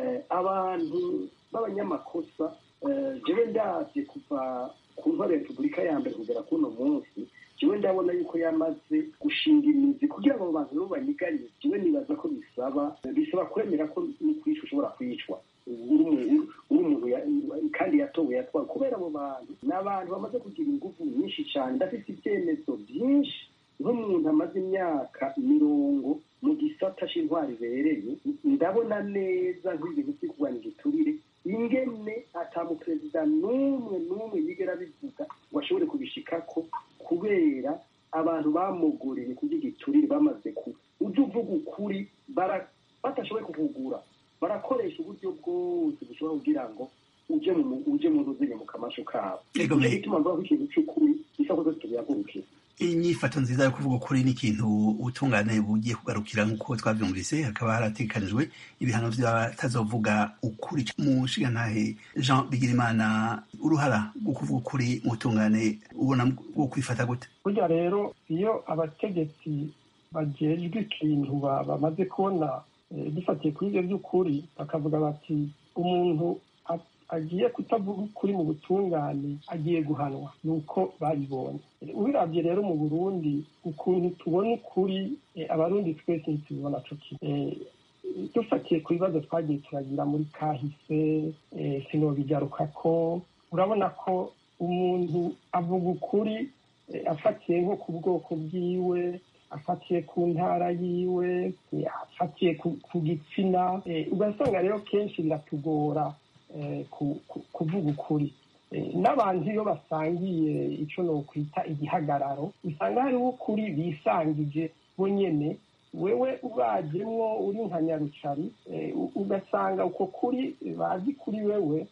abantu b'abanyamakosa jewe ndavye kuva ku ntwaro ya repubulika ya mbere kugera kuno munsi jewe ndabona yuko yamaze gushinga imizi kugira ngo abo bantu rero banyiganye jewe nibaza ko bisaba bisaba kwemera ko n'ukwica ushobora kwicwa uri umuntu kandi yatowe yatwara kubera abo bantu ni abantu bamaze kugira ingufu nyinshi cyane ndafite ibyemezo byinshi nk'umuntu amaze imyaka mirongo mu gisata c'intwari ibereye ndabona neza nk'ibintu byo kurwanya igiturire ingene atamuperezida n'umwe n'umwe yigera bivuga ngo ashobore kubishikako kubera abantu bamuguriye kurya igiturire bamaze ku ujya uvuga ukuri batashoboye kuvugura barakoresha uburyo bwose bushobora kugira ngo uje mu uje mu ruzinye mu kamasho kabo bituma mvuga ko ikintu cy'ukuri bisa ko tubiyagurukira inyifato nziza yo kuvuga ukuri n'ikintu ubutungane bugiye kugarukira nk'uko twavyumvise hakaba haratekanijwe ibihano vy'abatazovuga ukuri mu nshingantahe Jean Bigirimana uruhara rwo kuvuga ukuri mu butungane ubona bwo kwifata gute burya rero iyo abategetsi bajejwe ikintu bamaze kubona dufatiye kuri ibyo by'ukuri bakavuga bati umuntu agiye kutavuga ukuri mu butungane agiye guhanwa nuko babibonye ubirabye rero mu Burundi ukuntu tubona ukuri abarundi twese ntitubibona co kimwe dufatiye ku bibazo twagiye turagira muri kahise sinobigaruka ko urabona ko umuntu avuga ukuri afatiye nko ku bwoko bwiwe afatiye ku ntara yiwe afatiye ku gitsina ugasanga rero kenshi biratugora kuvuga ukuri n'abantu iyo basangiye icyo nokwita igihagararo usanga hariho ukuri bisangije bo nyene wewe ubajemwo uri nka nyarucari ugasanga uko kuri bazi kuri wewe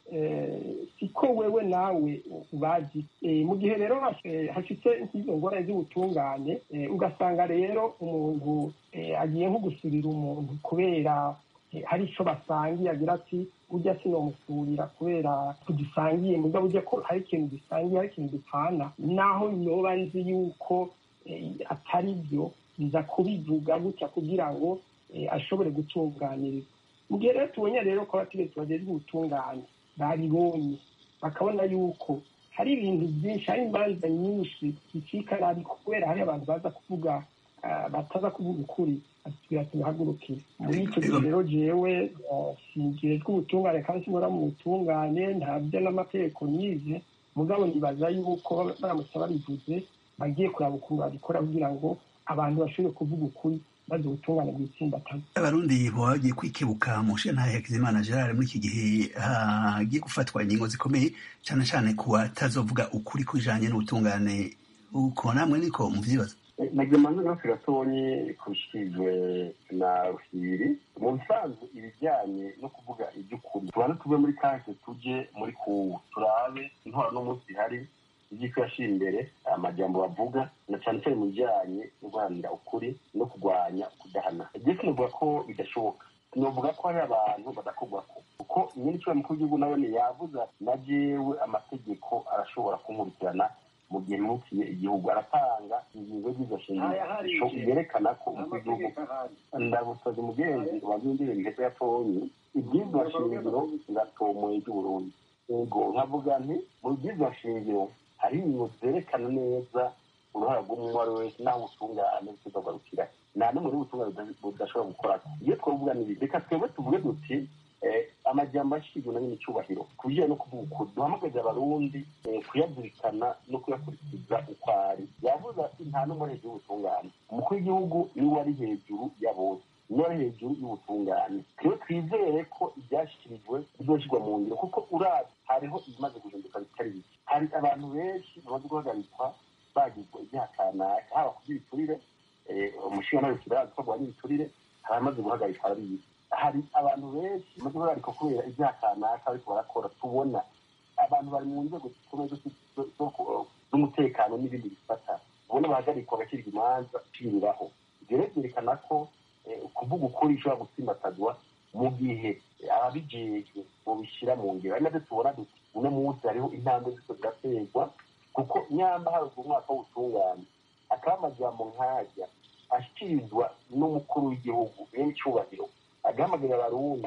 siko wewe nawe ubazi mu gihe rero hashitse nk'izo ngorane z'ubutungane ugasanga rero umuntu agiye nko gusubira umuntu kubera hari icyo basangiye agira ati ujya sinomusurira kubera tugisangiye mugabo ujya ko hari ikintu gisangiye hari ikintu dupfana naho yoba nzi yuko atari byo biza kubivuga gutya kugira ngo ashobore gutunganiriza mu gihe rero tubonye rero ko abategetsi bagejwe ubutungane babibonye bakabona yuko hari ibintu byinshi hari imanza nyinshi bicika nabi kubera hari abantu baza kuvuga bataza kuvuga ukuri atubwira ati bahagurukire muri icyo gihe rero jewe singejwe ubutungane kandi sinkora mu butungane ntabyo n'amategeko nize mugabo nibaza yuko baramutse babivuze bagiye kuraba ukuntu babikora kugira ngo abantu bashobore kuvuga ukuri maze ubutungane bwitsimbatana abarundi bagiye kwikebuka mu nshingantahe Hakizimana Gerard muri iki gihe hagiye gufatwa ingingo zikomeye cyane cyane ku batazovuga ukuri kujanye n'ubutungane uko namwe niko muvyibaza nagemanze nka Firatoni kushikijwe na Ruhiri mu bisanzwe ibijyanye no kuvuga iby'ukuri tubana tuve muri kahise tuje muri kuwu turabe intwaro n'umunsi hari ibyiko yashira imbere amajambo bavuga na cyane cyane mu bijyanye no guharanira ukuri no kurwanya kudahana igihe tunovuga ko bidashoboka tunovuga ko hari abantu badakorwako kuko nyine ikiba mukuru w'igihugu nawe yavuze na jewe amategeko arashobora kunkurikirana mu gihe nukiye igihugu aratanga ingingo z'igashingiro yerekana ko umukuru w'igihugu ndabusaza umugenzi wabindire ibiheza yatonye ibyizwa shingiro ngatomoye ry'Uburundi ubwo nkavuga nti mu byizwa shingiro hari ingingo zerekana neza uruhara rw'umuntu uwo ari we wese n'aho ubutungane bukigarukira nta n'umwe w'ubutungane budashobora gukora. Iyo twavuga n'ibi reka twebwe tuvuge duti amajyamba ashyizwe na nyine icyubahiro ku bijyanye no kuvuga ukuri duhamagarira abarundi kuyazirikana no kuyakurikiza uko ari. Yavuze ati nta n'umwe hejuru y'ubutungane, umukuru w'igihugu niwe ari hejuru ya bose, niwe ari hejuru y'ubutungane. rero twizere ko ibyashyikirijwe bizoshyirwa mu ngiro kuko urazi hariho ibimaze guhinduka bitari bike. Hari abantu benshi bamaze guhagarikwa bagizwe ibyaha kanaka haba ku by'ibiturire, umushinga nawe kirazi ko guhana ibiturire hari amaze guhagarikwa ari hari abantu benshi bamaze guhagarikwa kubera ibyaha kanaka ariko barakora. Tubona abantu bari mu nzego zikomeye z'umutekano n'ibindi bifata ubona bahagarikwa bagacirwa imanza uciriraho. ibyo rero byerekana ko kuvuga ukuri ishobora gutsimbatazwa mu gihe ababijejwe bobishyira mu ngiro. ari nabyo tubona duti uno munsi hariho intambwe zose ziraterwa kuko nyamba hari umwaka w'ubutungane akaba amajambo nk'ajya ashyikirizwa n'umukuru w'igihugu w'icyubahiro agahamagarira abarundi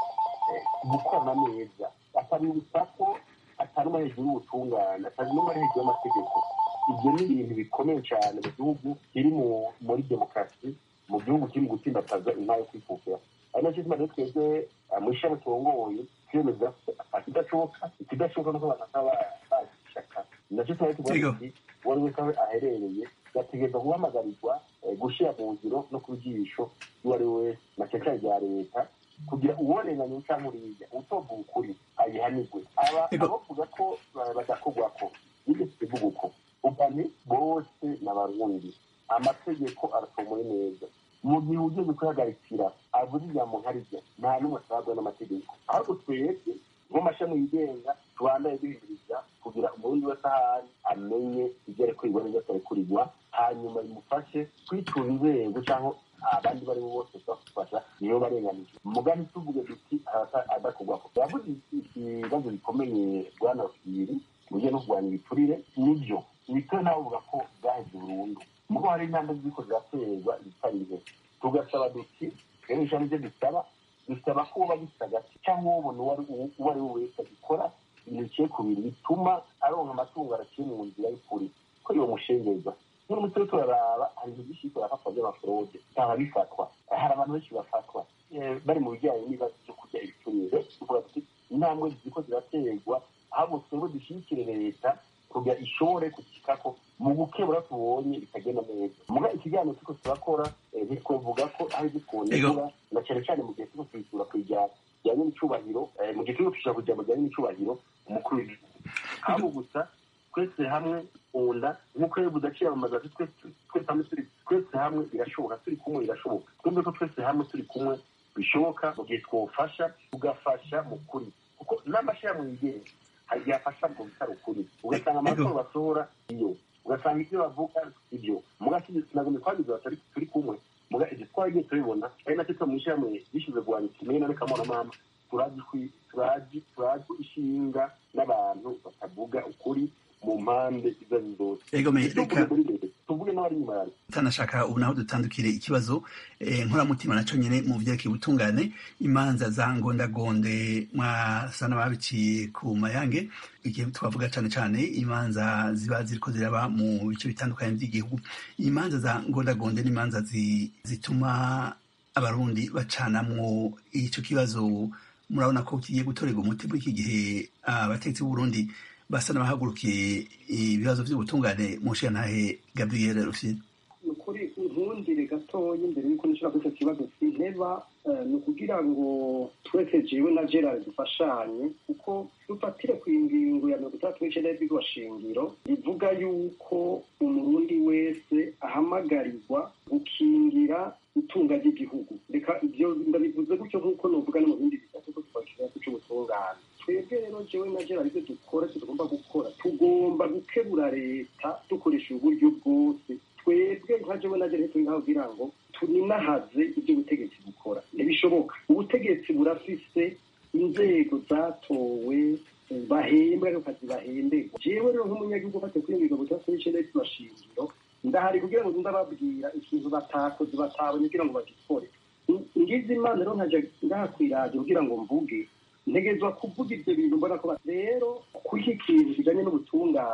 gukorana neza atabibutsa ko atari umwe hejuru y'ubutungane atari n'umwe hejuru y'amategeko. ibyo ni ibintu bikomeye cyane mu gihugu kiri muri demokarasi, mu gihugu kiri mu gutsimbataza intara yo kwikukira. ari nacyo tumaze twebwe mu ishami turongoye twemeza ikidashoboka ikidashoboka nuko abantu bataba bagishaka. nacyo tumaze tuvuga ati uwo ari wese aho aherereye yategereza guhamagarirwa gushyira mu ngiro no ku jisho uwo ari we wese na cyane rya leta kugira uwonenganye cyangwa uriya utovuga ukuri ayihanirwe. abavuga ko badakorwako nibyo tuvuga uko ubani bose n'abarundi amategeko aratomoye neza. mu gihe ugeze kuyagarikira avuze ijambo nkarirya nta n'umwe asabwa n'amategeko, ahubwo twebwe nk'amashami yigenga tubandaye duhinduriza kugira umurundi wese ahari amenye ibyo ariko ibona ibyo atarekurigwa hanyuma bimufashe kwitura inzego cyangwa abandi bari bo bose bafasha niyo barenganije. mugani tuvuge duti adakorwako. yavuze ibibazo bikomeye bwana Rufyiri mu buryo no kurwanya ibiturire. nibyo ibiturire nawe uvuga ko bwaheze burundu muko hari intambwe ziko ziraterwa zitari nke. tugasaba duti rero ijambo ryo dusaba dusaba ko uba gisagati cyangwa ubona uwo ari we wese agikora ibintu biciye ku bintu bituma aronka amatungo araciye mu nzira y'ukuri ko iyo mushengeza. n'uno musi turaraba hari ibintu byinshi biko birafatwa by'amafurode bitaba bifatwa. hari abantu benshi bafatwa bari mu bijyanye n'ibibazo byo kurya ibiturire. tuvuga tuti intambwe ziko ziraterwa ahubwo twebwe dushyigikire leta kugira ishobore kukikako mu gukebura tubonye bitagenda neza. muga ikiganiro turiko turakora ntitwovuga ko ari gikundura na cyane cyane mu gihe turiko twisura kwijyana bijyanye n'icubahiro mu gihe turiko tushaka kujya mu bijyanye n'icubahiro umukuru w'igihugu. ahubwo gusa twese hamwe unda nk'uko rero budaciyamamaza twese hamwe turi twese hamwe birashoboka turi kumwe birashoboka. twumve ko twese hamwe turi kumwe bishoboka mu gihe twofasha tugafasha mu kuri kuko n'amashirahamwe yigenga yafasha mu bitaro ukuri ugasanga amakuru basohora iyo ugasanga ibyo bavuga ibyo mugasize sinagombe kwagiza batari turi kumwe muga ibyo twagiye tubibona ari nacyo tumushyiramo bishize guhanya kimwe na kamona mama turazi turazi turazi ishinga n'abantu batavuga ukuri mu mpande izo zose. ego me reka tuvuge n'abari nyuma yawe tanashaka ubu naho dutandukire ikibazo nkoramutima naco nyene mu vyeke ubutungane imanza za ngondagonde mwasa n'ababiciye ku mayange igihe twavuga cane cane imanza ziba ziriko ziraba mu bice bitandukanye by'igihugu. imanza za ngondagonde n'imanza zituma abarundi bacanamwo ico kibazo murabona ko kigiye gutorerwa umuti muri iki gihe abategetsi b'Uburundi basa n'abahagurukiye ibibazo by'ubutungane mu nshingantahe Gabriel Rufyiri. ni ukuri nkundire gatoya imbere y'uko nishobora kuri icyo kibazo sinteba ni ukugira ngo twese jewe na Gerard dufashanye kuko dufatire ku ngingo ya mirongo itandatu n'icenda y'ibwirizwa shingiro rivuga yuko umurundi wese ahamagarirwa gukingira itunga ry'igihugu. reka ibyo ndabivuze gutyo nk'uko novuga no mu bindi bitatu ko twakira cy'ubutungane. twebwe rero jewe na Gerard ibyo dukora tugomba gukora tugomba gukebura leta dukoresha uburyo bwose. twebwe nka jewe na Gerard turi kugira ngo tuninahaze ibyo ubutegetsi bukora ntibishoboka. ubutegetsi burafise inzego zatowe bahembwa ariko kazi bahemberwa. jewe rero nk'umunyagihugu ufate kuri mirongo itandatu n'icenda y'ibwirizwa shingiro ndahari kugira ngo ndababwira ikintu batakoze batabonye kugira ngo bagikore. ngize imana rero nkaja ngahakwiraje kugira ngo mvuge ntegezwa kuvuga ibyo bintu mbona ko rero kuri iki kintu kijanye n'ubutungane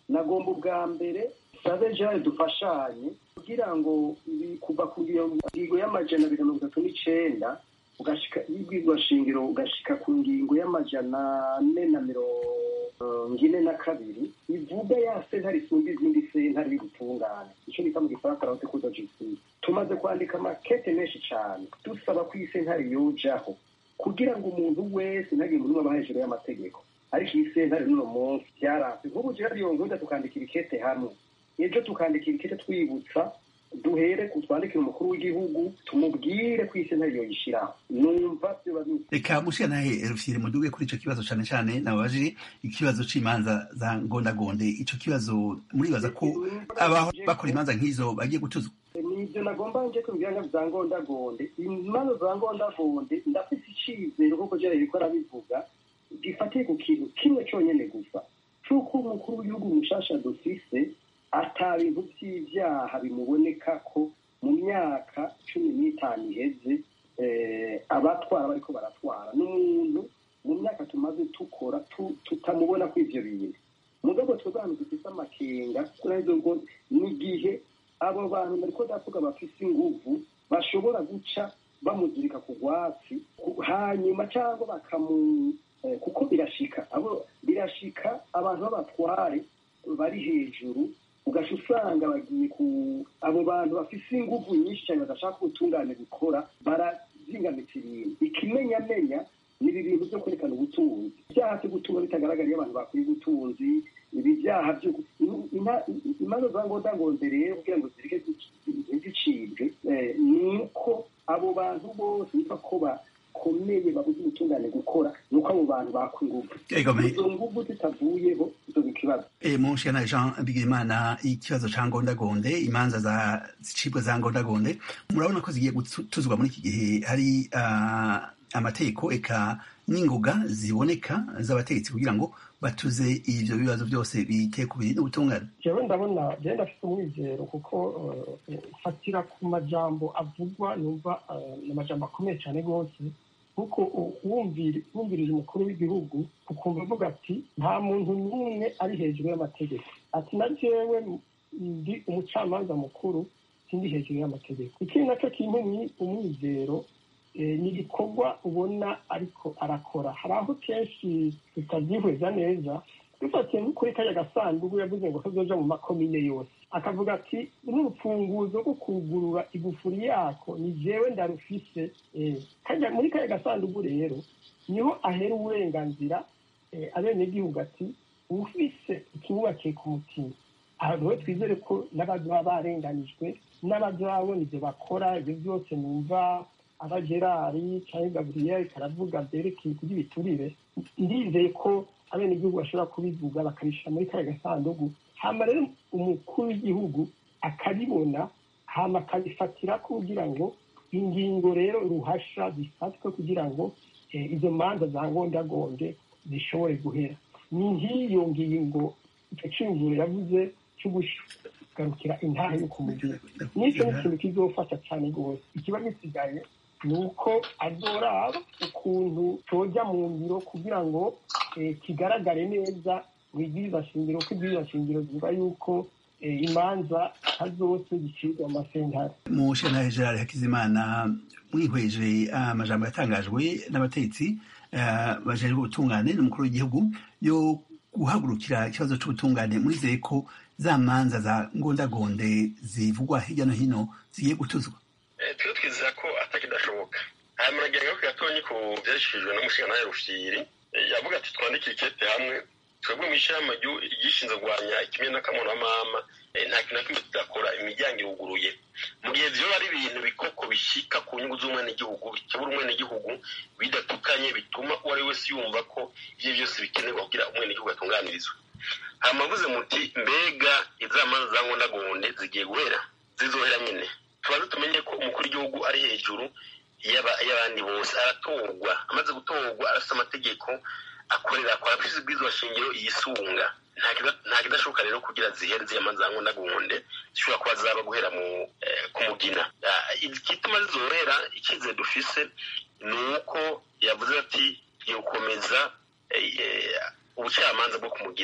nagomba ubwa mbere sabe jean dufashanye kugira ngo kuva ku ngingo y'amajana abiri na mirongo itatu n'icenda ugashika y'ibwirwa shingiro ugashika ku ngingo y'amajana ane na mirongo ine na kabiri ivuga ya sentare isumba izindi sentare y'ubutungane ico bita mu gifaransa rahote kuza justice tumaze kwandika amakete menshi cane dusaba ko iyi sentare yojaho kugira ngo umuntu wese ntagire umuntu aba hejuru y'amategeko ariko iyi sentare n'uno munsi byaranse nk'ubu jewe ariyo nkunda tukandikira ikete hamwe ejo tukandikira ikete twibutsa duhere kutwandikira umukuru w'igihugu tumubwire ko isi ntariyo yishiraho numva byo babi reka mushika nahe Rufyiri muduge kuri ico kibazo cane cane nabajije ikibazo c'imanza za ngondagonde ico kibazo muribaza ko abaho bakora imanza nk'izo bagiye gutuzwa nivyo nagomba nje kubwira ngo za ngondagonde imanza za ngondagonde ndafise icizero kuko je riko arabivuga gifatiye ku kintu kimwe cyonyene gusa cuko umukuru w'igihugu mushasha dufise ata bintu by'ibyaha bimuboneka ko mu myaka cumi n'itanu iheze abatwara bariko baratwara n'umuntu mu myaka tumaze tukora tutamubona ko ivyo bintu mugabo twebwe ahantu dufise amakenga kuko ngo n'igihe abo bantu bariko davuga bafise inguvu bashobora guca bamuzirika ku rwatsi hanyuma cyangwa bakamu kuko birashika abo birashika abantu b'abatware bari hejuru ugasha usanga bagiye ku abo bantu bafise inguvu nyinshi cyane badashaka ubutungane gukora barazingamitse ibintu ikimenyamenya ni ibi bintu byo kwerekana ubutunzi ibyaha byo gutunga bitagaragara iyo abantu bakwiye ubutunzi ibi byaha byo imanza za ngondagonde rero kugira ngo zireke zicibwe ni uko abo bantu bose niba ko bakomeye babuze ubutungane gukora ni uko abo bantu bakwinguvu izo nguvu zitavuyeho izo bikibazo mushana Jean Bigirimana ikibazo ca ngondagonde imanza za zicibwa za ngondagonde murabona ko zigiye gutuzwa muri iki gihe hari amategeko eka n'ingoga ziboneka z'abategetsi kugira ngo batuze ivyo bibazo byose biteye ku biri n'ubutungane jewe ndabona je ndafite umwizero kuko fatira ku majambo avugwa numva n'amajambo akomeye cyane rwose kuko wumvirije umukuru w'igihugu ukumva avuga ati nta muntu n'umwe ari hejuru y'amategeko ati na jewe ndi umucamanza mukuru sindi hejuru y'amategeko ikindi nacyo kimwe umwizero ni igikorwa ubona ariko arakora hari aho kenshi tutabyihweza neza dufatiye nk'ukuri kariya gasanduku yavuze ngo kazoja mu makomine yose akavuga ati n'urufunguzo rwo kugurura igufuri yako ni jewe ndarufise kajya muri kariya gasanduku rero niho ahera uburenganzira abenegihugu ati ufise ikibubakiye ku mutima aha rero twizere ko n'abazoba barenganijwe n'abazabona ivyo bakora ivyo byose numva aba Gerari cyangwa Gabriel karavuga byerekeye kuri biturire ndizeye ko abenegihugu bashobora kubivuga bakabishyira muri kariya gasanduku hama rero umukuru w'igihugu akabibona hama akabifatira kugira ngo ingingo rero ruhasha zifatwe kugira ngo izo manza za ngondagonde zishobore guhera ni nk'iyo ngingo icyo cyumviro yavuze cyo kugarukira intahe yo kumugira n'icyo ni ikintu kizofasha cyane rwose ikiba gisigaye ni uko azoraba ukuntu coja mu ngiro kugira ngo kigaragare neza mu ibwiriza shingiro ko ibwiriza shingiro zivuga yuko imanza zose zicibwa amasentare mushana Gerard Hakizimana mwihweje amajambo yatangajwe n'abatetsi bajejwe ubutungane n'umukuru w'igihugu yo guhagurukira ikibazo c'ubutungane murizeye ko za manza za ngondagonde zivugwa hirya no hino zigiye gutuzwa twe twizera ko atakidashoboka aya muragira ko yatonye ku byashyikirijwe n'umushinga Rufyiri yavuga ati twandike ikete hamwe twebwe mu ishyamba ryishinzwe kurwanya ikimenyane n'akamaro nta kintu na kimwe tudakora imiryango iruguruye mu gihe vyo ari ibintu bikoko bishika ku nyungu z'umwenegihugu bikebura umwenegihugu bidatukanye bituma uwo ari wese yumva ko ivyo byose bikenerwa kugira umwenegihugu atunganirizwe hamavuze muti mbega izamanza za ngondagonde zigiye guhera zizohera nyine tubanze tumenye ko umukuru w'igihugu ari hejuru y'abandi bose aratorwa amaze gutorwa arafite amategeko akorera kwa afise ubwirizwa shingiro yisunga nta kidashoboka rero kugira zihere ziyamaze za ngondagonde zishobora kuba zaba guhera mu kumugina igituma zizohera ikize dufise ni uko yavuze ati yokomeza ubucamanza bwo kumugina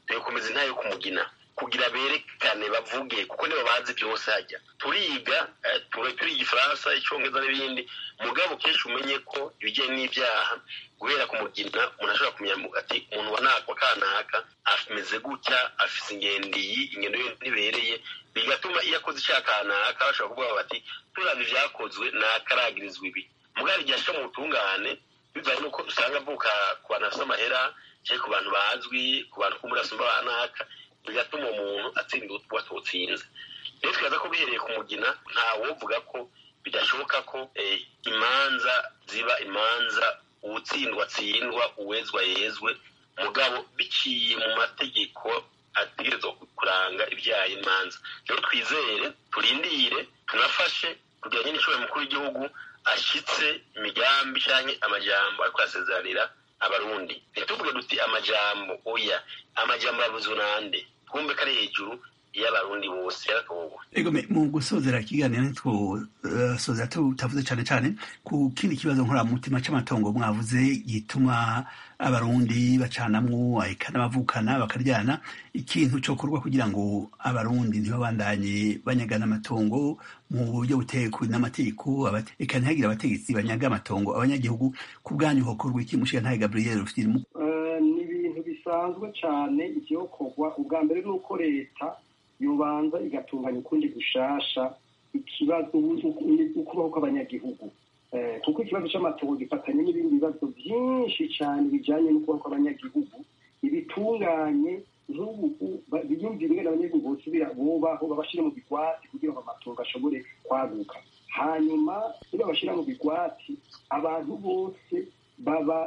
tugakomeza intahe yo kumugina kugira berekane bavuge kuko nibo bazi byose hajya turiga turiga igifaransa icyongereza n'ibindi mugabo kenshi umenye ko ibijyanye n'ibyaha guhera ku mugina umuntu ashobora kumenya ati umuntu wa naka kanaka ameze gutya afise ingendiyi ingendo ye ntibereye bigatuma iyo akoze icyaha kanaka bashobora kuvuga bati turabye ibyakozwe nakaragirizwa ibi mugabo igihe ashika mu butungane bivanye n'uko usanga avuka ku bantu bafite amahera cyangwa ku bantu bazwi ku bantu k'umurasumba banaka bigatuma umuntu atsinda watutsinze rero twaza ko bihereye ku mugina ntawovuga ko bidashoboka ko imanza ziba imanza uwutsindwa atsindwa uwezwa yezwe mugabo biciye mu mategeko ategerezwa kuranga ibyaha imanza rero twizere turindire tunafashe kugira nyine ishobora mukuru w'igihugu ashyitse imigambi cyangwa amajambo ariko asezeranira abarundi ntituvuge duti amajambo oya amajambo yavuze nande kumbe kari hejuru y'abarundi bose yaratowe ego mu gusozera ikiganiro nitwo sozera tutavuze cyane cyane ku kindi kibazo nkora mutima c'amatongo mwavuze gituma abarundi bacanamwo ayikana bavukana bakaryana ikintu cyo kurwa kugira ngo abarundi ntibabandanye banyagana amatongo mu buryo butekwe n'amategeko eka ntihagira abategetsi banyaga amatongo abanyagihugu ku bwanyu hokorwa iki mushiga ntahe Gabriel ufite mu ni ibintu bisanzwe cyane ivyokorwa ubwa mbere nuko leta yobanza igatunganya ukundi gushasha ikibazo ukubaho kw'abanyagihugu kuko ikibazo cy'amatongo gifatanye n'ibindi bibazo byinshi cyane bijyanye n'ukubaho kw'abanyagihugu ibitunganye nk'ubu biyumvira ingene abanyagihugu bosubira bubaho babashyire mu bigwati kugira ngo amatongo ashobore kwaguka hanyuma iyo babashyira mu bigwati abantu bose baba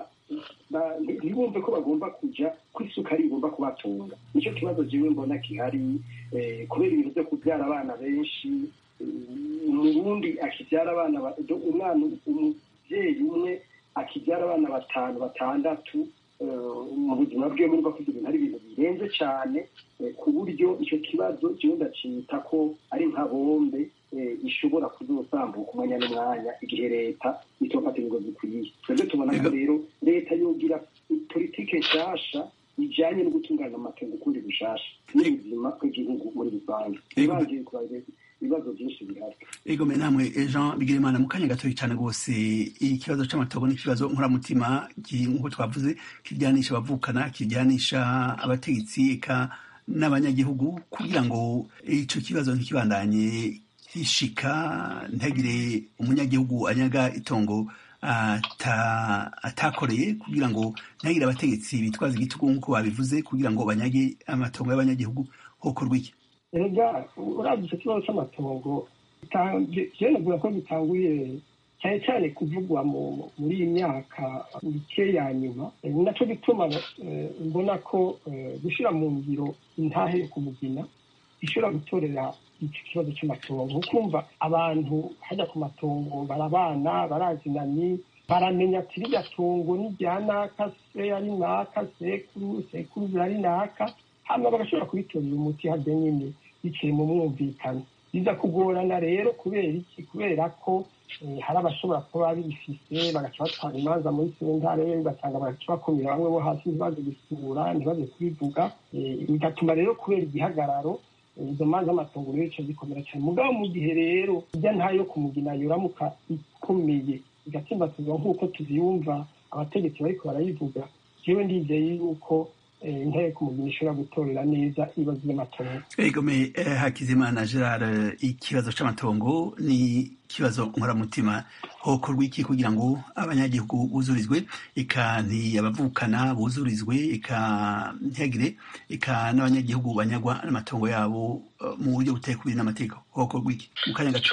ntibumve ko bagomba kujya ku isukari igomba kubatunga nicyo kibazo jewe mbona kihari kubera ibintu byo kubyara abana benshi umurundi akibyara abana umwana umubyeyi umwe akibyara abana batanu batandatu mu buzima bwe muri ko ibintu ari ibintu birenze cyane ku buryo icyo kibazo jewe ndacita ko ari nka bombe ishobora kuzosambuka umwanya n'umwanya igihe leta itofata ingingo zikwiye twebwe tubona ko rero leta yogira politike nshasha ijanye no gutunganya amatongo ukundi gushasha n'ubuzima bw'igihugu muri rusange ibangiye kubaye ibibazo byinshi bihari ego me namwe Jean Bigirimana mu kanya gatoyi cyane rwose ikibazo c'amatongo n'ikibazo nkoramutima nk'uko twavuze kiryanisha abavukana kiryanisha abategetsi eka n'abanyagihugu kugira ngo ico kibazo ntikibandanye ishika ntagire umunyagihugu anyaga itongo atakoreye kugira ngo ntagire abategetsi bitwaza igitugu nk'uko babivuze kugira ngo banyage amatongo y'abanyagihugu hokorwa iki ega uravye ico kibazo c'amatongo jenavuga ko gitanguye cyane cyane kuvugwa muri iyi myaka mike ya nyuma naco gituma mbona ko gushira mu ngiro intahe yo kumugina ishobora gutorera iki kibazo cy'amatongo ukumva abantu hajya ku matongo barabana barazinanye baramenya ati rirya tongo ni rya naka se ari naka sekuru sekuru ari naka hama bagashobora kubitorera umuti hajya nyine biciye mu mwumvikano biza kugorana rero kubera iki kubera ko hari abashobora kuba bifise bagaca batwara imanza muri sentare ugasanga bagaca bakumira bamwe bo hasi ntibaze gusura ntibaze kubivuga bigatuma rero kubera igihagararo izo manza z'amatongo rero ico zikomera cyane mugabo mu gihe rero ijya ntayo kumugina yoramuka ikomeye igatsimbatuzwa nk'uko tuziyumva abategetsi bariko barayivuga jewe ndizeye yuko intare kumugina ishobora gutorera neza ibibazo by'amatongo egome Hakizimana Gerard ikibazo c'amatongo ni ikibazo nkoramutima hokorwa iki kugira ngo abanyagihugu buzurizwe eka ntiyabavukana buzurizwe eka ntihagire eka n'abanyagihugu banyagwa n'amatongo yabo mu buryo butekubiri n'amategeko hokorwa iki mu kanya gato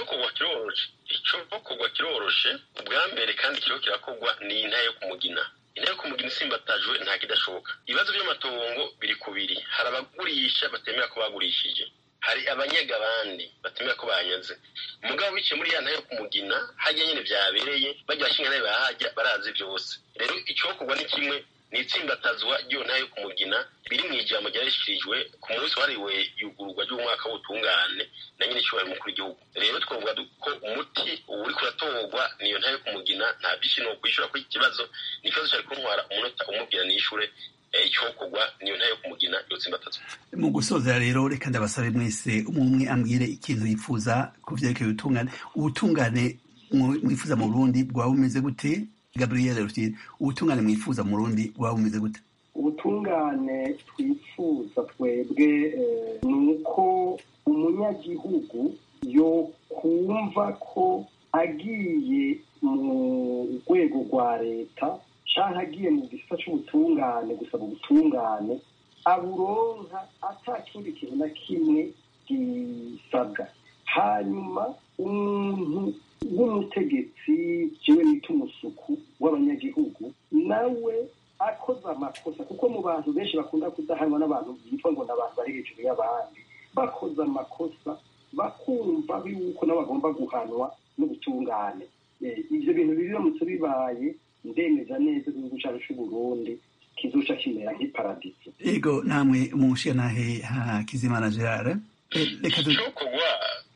ico kugwa kiroroshe ubwa mbere kandi kiriho kirakorwa ni intare yo kumugina intare yo kumugina isimbatajwe nta kidashoboka ibibazo by'amatongo biri kubiri hari abagurisha batemera ko bagurishije hari abanyaga abandi batemera ko banyaze umugabo biciye muri ya ntare yo kumugina hajya nyine vyabereye bajya bashinga nabe bahajya barazi byose rero icyo kugwa ni kimwe ni itsimbatazwa ry'iyo ntare yo kumugina biri mu ijambo ryarishirijwe ku munsi wariwe yugururwa ry'umwaka w'ubutungane na nyine cyubahiro mukuru w'igihugu rero twavuga ko umuti uri kuratorwa niyo ntare yo kumugina nta byinshi no kwishura ko ikibazo ni ikibazo cyari kuntwara umunota umubwira nishure icyokorwa niyo ntayo kumugina yotsimbatazwa. Mu gusoza rero reka ndabasabe mwese umwe ambwire ikintu yifuza ku vyerekeye ubutungane ubutungane mwifuza mu Burundi bwaba bumeze gute? Gabriel Rufyiri, ubutungane mwifuza mu Burundi bwaba bumeze gute? Ubutungane twifuza twebwe ni uko umunyagihugu yo kumva ko agiye mu rwego rwa leta canke agiye mu gisata c'ubutungane gusaba ubutungane aburonka atakindi kintu na kimwe gisabwa. Hanyuma umuntu w'umutegetsi jewe nita umusuku w'abanyagihugu nawe akoze amakosa, kuko mu bantu benshi bakunda kudahanwa n'abantu bitwa ngo n'abantu bari hejuru y'abandi, bakoze amakosa bakumva yuko nabo bagomba guhanwa n'ubutungane. Ivyo bintu biramutse bibaye ndemeza neza igihugu cacu c'Uburundi kizoca kimera nk'iparadiso. Ego namwe mushanahe Hakizimana Gerard, reka dukorwa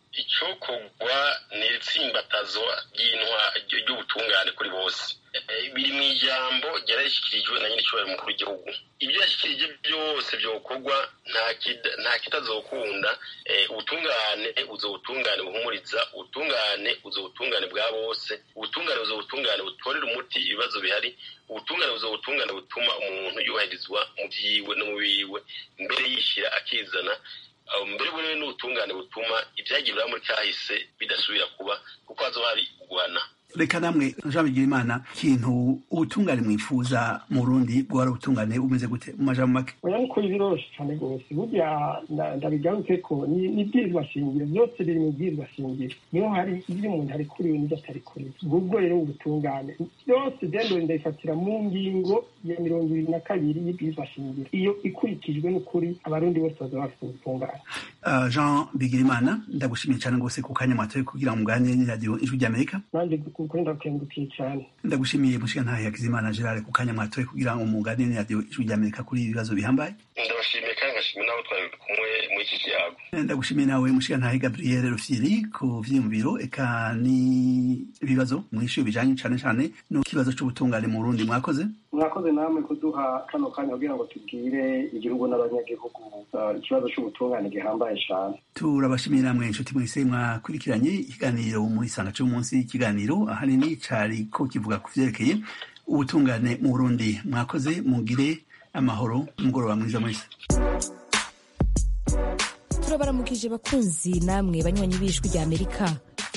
icyokorwa ni itsimbatazwa ry'intwa ry'ubutungane kuri bose. Biri mu ijambo ryarashyikirijwe na nyir'icyubahiro umukuru w'igihugu. Ibyo yashyikirije byose byokorwa nta kitazokunda. Ubutungane uzobutungane buhumuriza, ubutungane uzobutungane bwa bose, ubutungane uzobutungane butorera umuti ibibazo bihari, ubutungane uzobutungane butuma umuntu yubahirizwa mu byiwe no mu biwe mbere yishyira akizana. Mbere buriwe n'ubutungane butuma ibyagiye muri kahise bidasubira kuba kuko hazo hari guhana. Reka namwe Jean Bigirimana, kintu ubutungane mwifuza mu Burundi bwara ubutungane bumeze gute mu majambo make? Oya niko biroshe cyane gose, burya ndabigaruke ko ni byirizwa shingiro, byose biri mu byirizwa shingiro. Niyo hari ibyo umuntu ari kuriwe n'ibyo atari kuriwe. Ubwo rero ubutungane byose dendo ndayifatira mu ngingo ya mirongo ibiri na kabiri y'ibyirizwa shingiro. Iyo ikurikijwe n'ukuri abarundi bose bazaba bafite ubutungane. Uh, Jean Bigirimana, ndagushimiye cyane gose ku kanya mwatoye kugira ngo muganire ni radio Ijwi ry'Amerika. Ndagushimiye mushikantahe Hakizimana Gerard ku kanya mwatoye kugira ngo muganire ni radio Ijwi ry'Amerika kuri ibibazo bihambaye. Ndabashimiye kandi ngashimira nabo twari kumwe muri iki kiyago. Ndagushimiye nawe mushikantahe Gabriel Rufyiri ku vyiyumviro eka ni ibibazo mwishuye bijanye cyane cyane no kibazo c'ubutungane mu Burundi. Mwakoze mwakoze namwe kuduha kano kanya kugira ngo tubwire igihugu n'abanyagihugu ikibazo c'ubutungane gihambaye cyane. Turabashimiye namwe inshuti mwese mwakurikiranye ikiganiro muri sanga cy'umunsi, ikiganiro ahanini cari ko kivuga ku vyerekeye ubutungane mu Burundi. Mwakoze, mugire amahoro, umugoroba mwiza mwese. Turabaramukije bakunzi namwe banywanyi b'Ijwi ry'Amerika.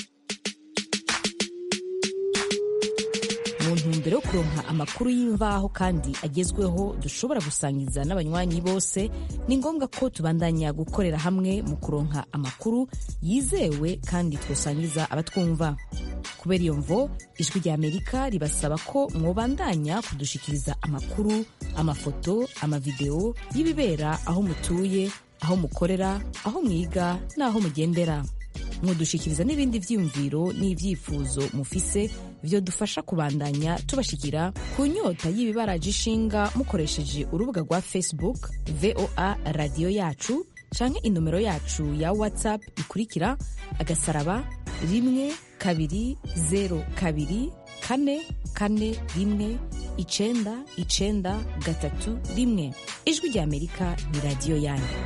Mu ntumbero yo kuronka amakuru y'imvaho kandi agezweho dushobora gusangiza n'abanywanyi bose, ni ngombwa ko tubandanya gukorera hamwe mu kuronka amakuru yizewe kandi twosangiza abatwumva. Kubera iyo mvo, Ijwi ry'Amerika ribasaba ko mwobandanya kudushikiriza amakuru, amafoto, amavideo y'ibibera aho mutuye, aho mukorera, aho mwiga n'aho mugendera. Mudushikiriza n'ibindi vyiyumviro n'ivyifuzo mufise vyo dufasha kubandanya tubashikira ku nyota y'ibibaraje ishinga mukoresheje urubuga rwa Facebook V O A Radio Yacu canke inomero yacu ya WhatsApp ikurikira agasaraba rimwe kabiri zero kabiri kane kane rimwe icenda icenda gatatu rimwe. Ijwi ry'Amerika ni radio yanyu.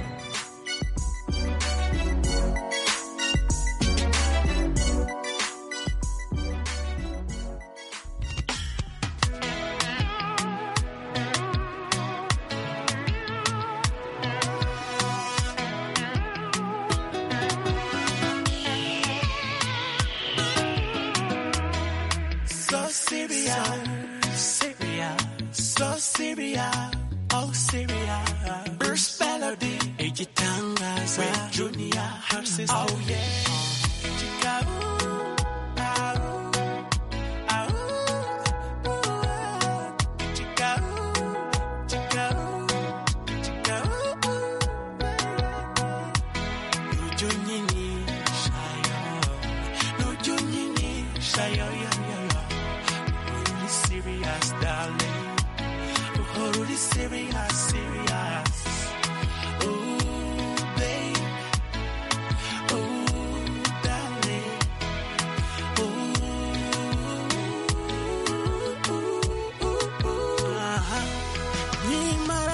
Ni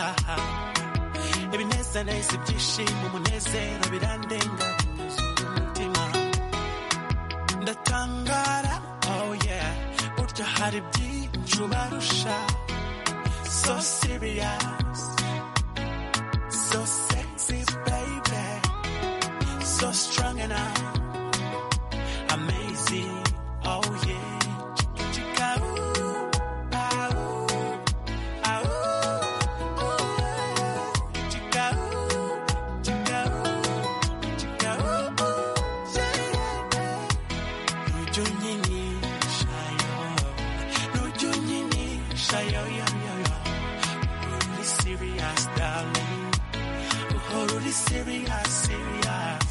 utaha ibinezaneza ibyishimo umunezero birandenga binyuzuye umutima ndatangara oh yeah burya hari byinshi ubarusha so serious so sexy baby so strong and amazing oh yeah chica ooh ah ooh ah ooh chica ooh chica ooh chica ooh nuju nyini shayo nuju nyini shayo yo yo yo really serious darling oh really serious serious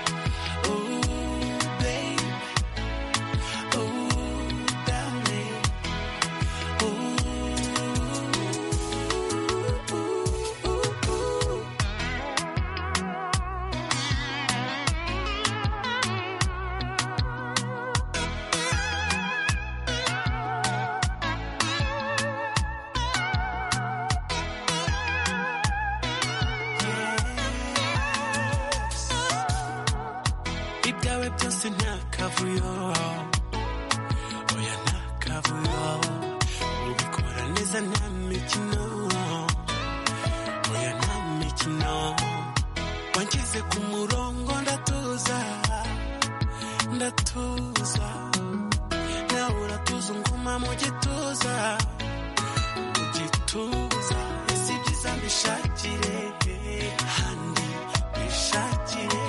ibyawe byose nta kavuyo oya nta kavuyo ubikora neza nta mikino oya nta mikino wanshyize ku murongo ndatuza ndatuza nawe uratuza nguma mu gituza mu gituza ese ibyiza mbishakire handi bishakire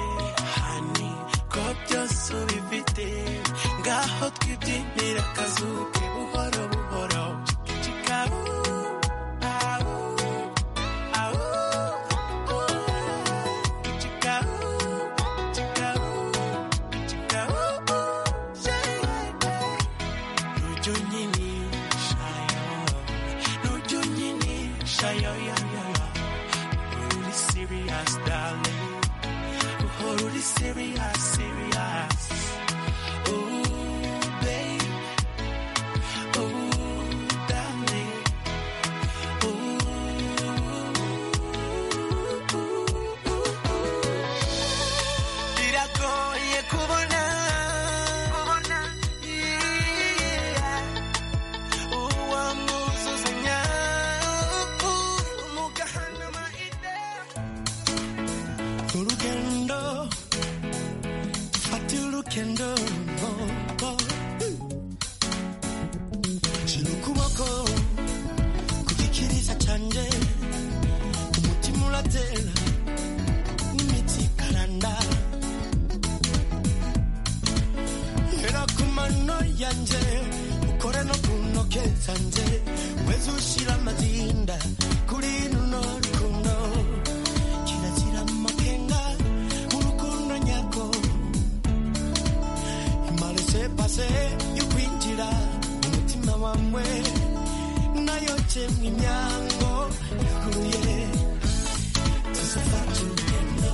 byose ubifite ngaho twibyinira akazuke buhoro buhoro chica ooh ah ooh ah ooh chica ooh chica ooh chica ooh nuju nyini shayo nuju nyini shayo yo yo yo really serious darling oh really serious serious oh babe oh darling biragoye kubona kubona uwamuzuzanya umugahanama ide urugendo fati urugendo shira ukuboko kugikiriza canje umutima uratera n'imitsi ikaranda hera ku mano yanje ukore no ku ntoke zanje weze ushira amazinda kuri runo rukundo kirazira amakenga urukundo nyako imarese pase yukwinjira umutima wamwe nayo cemwe imyango yuguruye tuzafata urugendo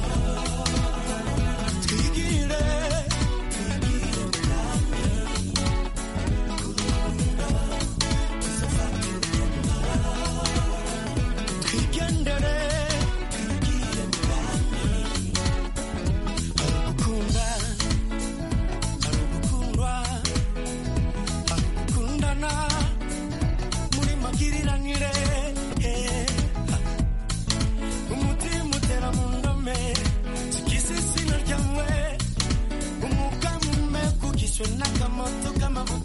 twigire twigire ubwami kurukundo tuzafata urugendo twigendere twigire ubwami hari ugukunda hari ugukundwa hari ugukundana muri magiriranire umutima utera mu ndome sikisi sina ryamwe umwuka mume kugishwe n'akamoto k'amavuta